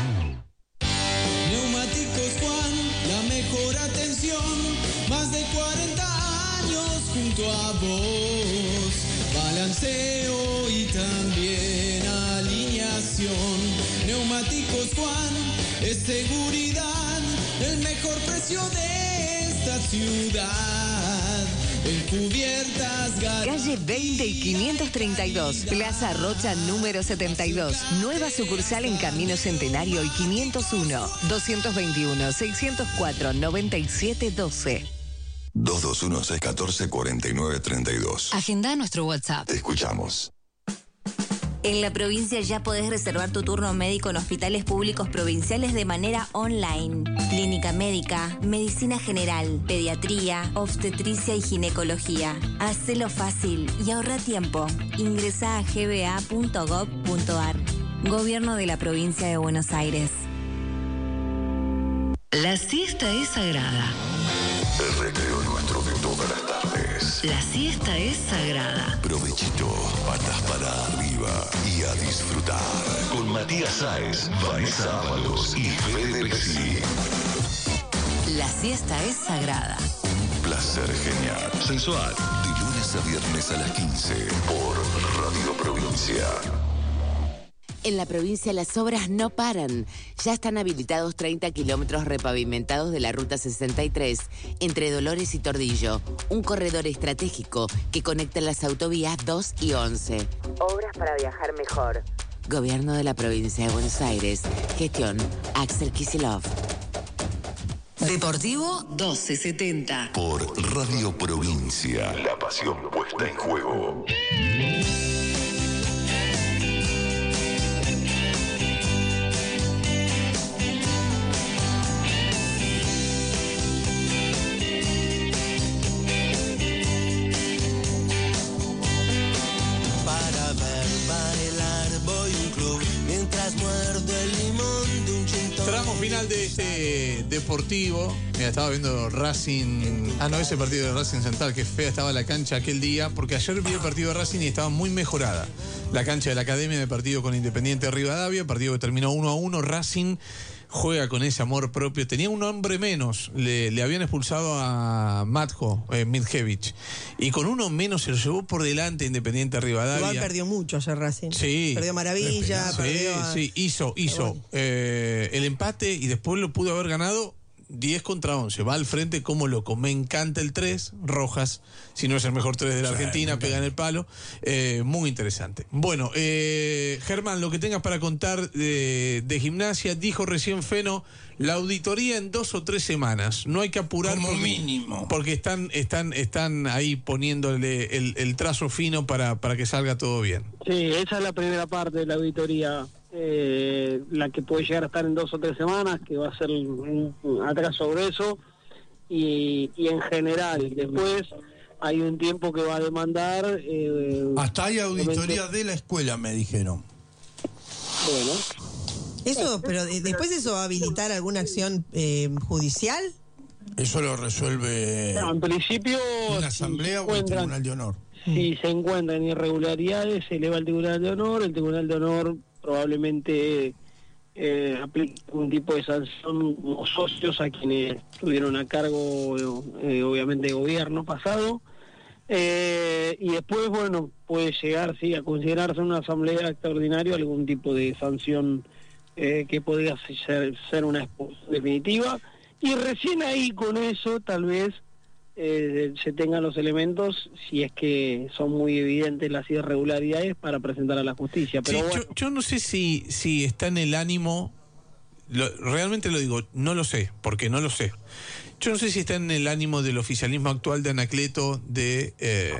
Neumáticos Juan, la mejor atención, más de cuarenta años junto a vos. Balanceo y también alineación. Neumáticos Juan, es seguridad, el mejor precio de esta ciudad. En cubiertas, Calle veinte y quinientos treinta y dos, Plaza Rocha número setenta y dos. Nueva sucursal en Camino Centenario y quinientos uno, doscientos veintiuno, seiscientos cuatro, noventa y siete doce. dos dos uno, seis uno cuatro, cuatro nueve tres dos. Agenda nuestro WhatsApp. Te escuchamos. En la provincia ya podés reservar tu turno médico en hospitales públicos provinciales de manera online. Clínica médica, medicina general, pediatría, obstetricia y ginecología. Hacelo fácil y ahorra tiempo. Ingresá a gba.gov.ar. Gobierno de la Provincia de Buenos Aires. La siesta es sagrada. El recreo nuestro de todas las tardes. La siesta es sagrada. Provechito, patas para arriba y a disfrutar. Con Matías Sáez, Vanessa Ábalos y Fede Pesci. La siesta es sagrada. Un placer genial. Sensual. De lunes a viernes a las quince por Radio Provincia. En la provincia las obras no paran. Ya están habilitados treinta kilómetros repavimentados de la Ruta sesenta y tres entre Dolores y Tordillo, un corredor estratégico que conecta las autovías dos y once. Obras para viajar mejor. Gobierno de la Provincia de Buenos Aires. Gestión Axel Kicillof. Deportivo doce setenta. Por Radio Provincia. La pasión puesta en juego. Tramo final de este deportivo. Mira, estaba viendo Racing. Ah, no, ese partido de Racing Central, que fea estaba la cancha aquel día, porque ayer vi el partido de Racing y estaba muy mejorada. La cancha de la Academia de partido con Independiente de Rivadavia, partido que terminó uno a uno. Racing juega con ese amor propio. Tenía un hombre menos. Le, le habían expulsado a Matjo, eh, Midjevich. Y con uno menos se lo llevó por delante Independiente de Rivadavia. Igual perdió mucho ayer Racing. Sí. Perdió Maravilla, sí, perdió... Sí, hizo, hizo eh, el empate y después lo pudo haber ganado diez contra once, va al frente como loco. Me encanta el tres, Rojas, si no es el mejor tres de la sí, Argentina, pega en el palo. Eh, muy interesante. Bueno, eh, Germán, lo que tengas para contar de, de Gimnasia, dijo recién Feno, la auditoría en dos o tres semanas. No hay que apurar como porque, mínimo. Porque están, están, están ahí poniéndole el, el trazo fino para, para que salga todo bien. Sí, esa es la primera parte de la auditoría. Eh, la que puede llegar a estar en dos o tres semanas, que va a ser un, un atraso grueso, y, y en general después hay un tiempo que va a demandar. Eh, Hasta hay auditoría de la escuela, me dijeron. Bueno. Eso, pero de, después eso va a habilitar alguna acción eh, judicial. Eso lo resuelve no, en principio una asamblea si o el Tribunal de Honor. Si se encuentran irregularidades, se eleva al Tribunal de Honor, el Tribunal de Honor probablemente eh, aplique un tipo de sanción como socios a quienes tuvieron a cargo, eh, obviamente, gobierno pasado. Eh, y después, bueno, puede llegar, sí, a considerarse una asamblea extraordinaria algún tipo de sanción eh, que podría ser, ser una expulsión definitiva. Y recién ahí, con eso, tal vez Eh, se tengan los elementos, si es que son muy evidentes las irregularidades, para presentar a la justicia. Pero sí, bueno. yo, yo no sé si, si está en el ánimo, lo, realmente lo digo, no lo sé, porque no lo sé. Yo no sé si está en el ánimo del oficialismo actual de Anacleto de eh,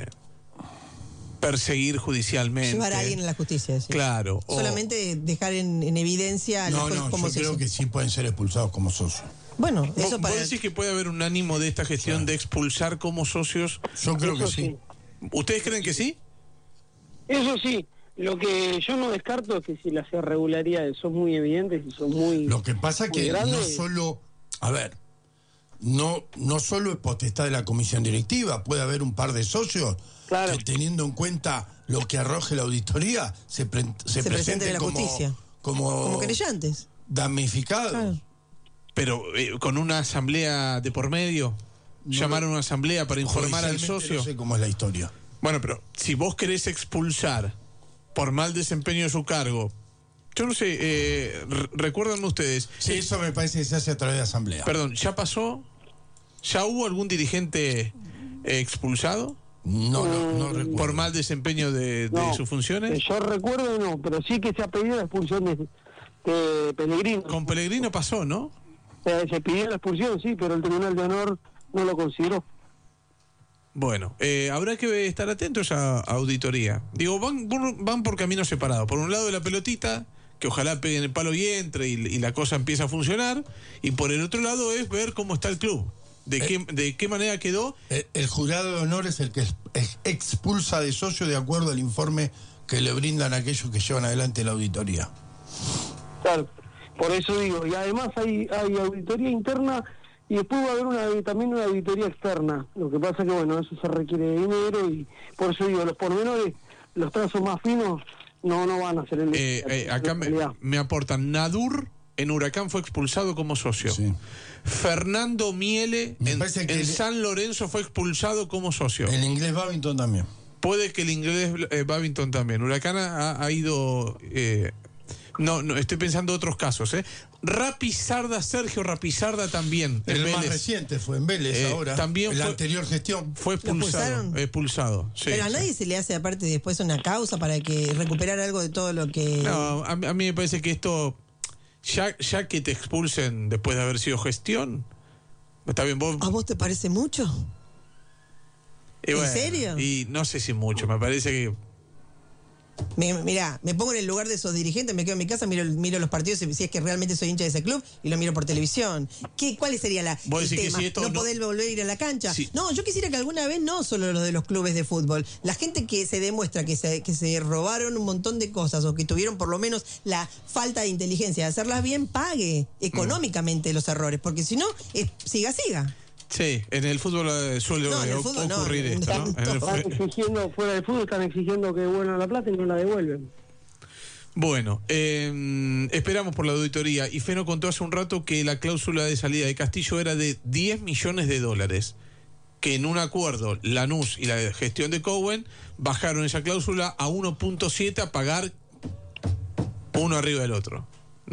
perseguir judicialmente. Llevar a alguien a la justicia, sí. Claro. Solamente o... dejar en, en evidencia... No, no, yo creo que sí pueden ser expulsados como socios. Bueno, eso ¿Vos, para... ¿Vos decís que puede haber un ánimo de esta gestión sí. de expulsar como socios? Yo creo que sí. sí. ¿Ustedes creen que sí? Eso sí. Lo que yo no descarto es que si las irregularidades son muy evidentes y son muy... Lo que pasa es que grandes, no solo... A ver, no, no solo es potestad de la comisión directiva, puede haber un par de socios claro. que, teniendo en cuenta lo que arroje la auditoría, se, pre se, se presenten como, justicia. Como, como querellantes. Damnificados. Claro. Pero eh, con una asamblea de por medio, no, llamar a una asamblea para informar al socio. No sé cómo es la historia. Bueno, pero si vos querés expulsar por mal desempeño de su cargo, yo no sé, eh, recuérdenme ustedes. Sí, eh, eso me parece que se hace a través de asamblea. Perdón, ¿ya pasó? ¿Ya hubo algún dirigente eh, expulsado? No, no, no recuerdo. ¿Por mal desempeño de, de no, sus funciones? Yo recuerdo no, pero sí que se ha pedido la expulsión de, de Pellegrino. Con Pellegrino pasó, ¿no? Se pidió la expulsión, sí, pero el Tribunal de Honor no lo consideró. Bueno, eh, habrá que estar atentos a, a auditoría. Digo, van, van por caminos separados. Por un lado la pelotita, que ojalá peguen el palo y entre y, y la cosa empieza a funcionar. Y por el otro lado es ver cómo está el club. ¿De, eh, qué, de qué manera quedó? El, el jurado de honor es el que es, es expulsa de socio de acuerdo al informe que le brindan a aquellos que llevan adelante la auditoría. Claro. Por eso digo, y además hay, hay auditoría interna y después va a haber una, también una auditoría externa. Lo que pasa que, bueno, eso se requiere de dinero y por eso digo, los pormenores, los trazos más finos, no no van a ser el... Eh, eh, acá me, me aportan, Nadur en Huracán fue expulsado como socio. Sí. Fernando Miele en, en el... San Lorenzo fue expulsado como socio. El inglés Babington también. Puede que el inglés eh, Babington también. Huracán ha, ha ido... Eh, No, no, estoy pensando en otros casos, ¿eh? Rapizarda, Sergio Rapizarda también. El más Vélez. reciente fue en Vélez eh, ahora. También en la fue, anterior gestión. Fue expulsado. Expulsado. Sí, Pero a sí. nadie se le hace aparte después una causa para que recuperar algo de todo lo que... No, a, a mí me parece que esto, ya, ya que te expulsen después de haber sido gestión, está bien. ¿Vos, ¿A vos te parece mucho? ¿En bueno, serio? Y no sé si mucho, me parece que... Me, mirá, me pongo en el lugar de esos dirigentes, me quedo en mi casa, miro, miro los partidos, si es que realmente soy hincha de ese club, y lo miro por televisión. ¿Qué, ¿Cuál sería la, el tema? Si ¿No, no poder volver a ir a la cancha? Sí. No, yo quisiera que alguna vez, no solo los de los clubes de fútbol, la gente que se demuestra que se, que se robaron un montón de cosas, o que tuvieron por lo menos la falta de inteligencia de hacerlas bien, pague económicamente mm. los errores, porque si no, es, siga, siga. Sí, en el fútbol eh, suele no, el fútbol ocurrir no, esto, ¿no? En el están exigiendo, fuera del fútbol están exigiendo que devuelvan la plata y no la devuelven. Bueno, eh, esperamos por la auditoría. Y Feno contó hace un rato que la cláusula de salida de Castillo era de diez millones de dólares. Que en un acuerdo, Lanús y la gestión de Cowen bajaron esa cláusula a uno punto siete a pagar uno arriba del otro, ¿no?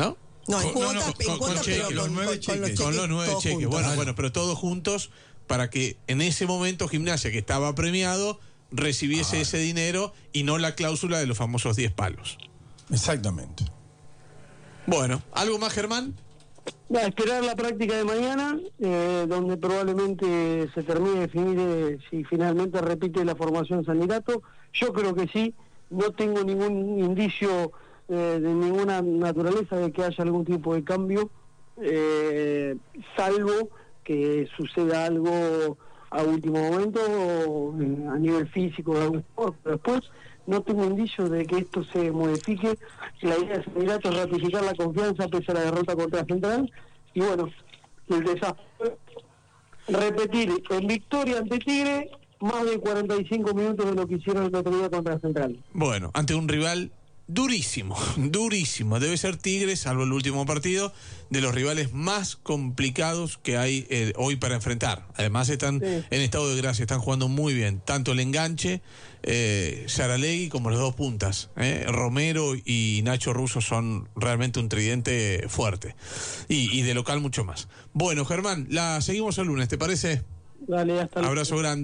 No, en Con- no, cuotas, no, en con- cuotas, con pero cheques, con, los nueve con- con los cheques. Con los nueve todos cheques. juntos. Bueno, Claro. bueno, pero todos juntos para que en ese momento Gimnasia, que estaba premiado, recibiese ese dinero y no la cláusula de los famosos diez palos. Exactamente. Bueno, ¿algo más, Germán? Va a esperar la práctica de mañana, eh, donde probablemente se termine de definir eh, si finalmente repite la formación Sanirato. Yo creo que sí, no tengo ningún indicio eh, de ninguna naturaleza de que haya algún tipo de cambio, eh, salvo que suceda algo a último momento o, eh, a nivel físico de algún jugador, pero después no tengo indicios de que esto se modifique. La idea de Sanirato es ratificar la confianza pese a la derrota contra Central, y bueno, el desafío repetir en victoria ante Tigre más de cuarenta y cinco minutos de lo que hicieron el otro día contra Central. Bueno, ante un rival durísimo, durísimo. Debe ser Tigres, salvo el último partido, de los rivales más complicados que hay eh, hoy para enfrentar. Además están Sí. en estado de gracia, están jugando muy bien. Tanto el enganche, eh, Saralegui, como los dos puntas. eh. Romero y Nacho Russo son realmente un tridente fuerte. Y, y de local mucho más. Bueno, Germán, la seguimos el lunes, ¿te parece? Dale, hasta luego. Abrazo grande.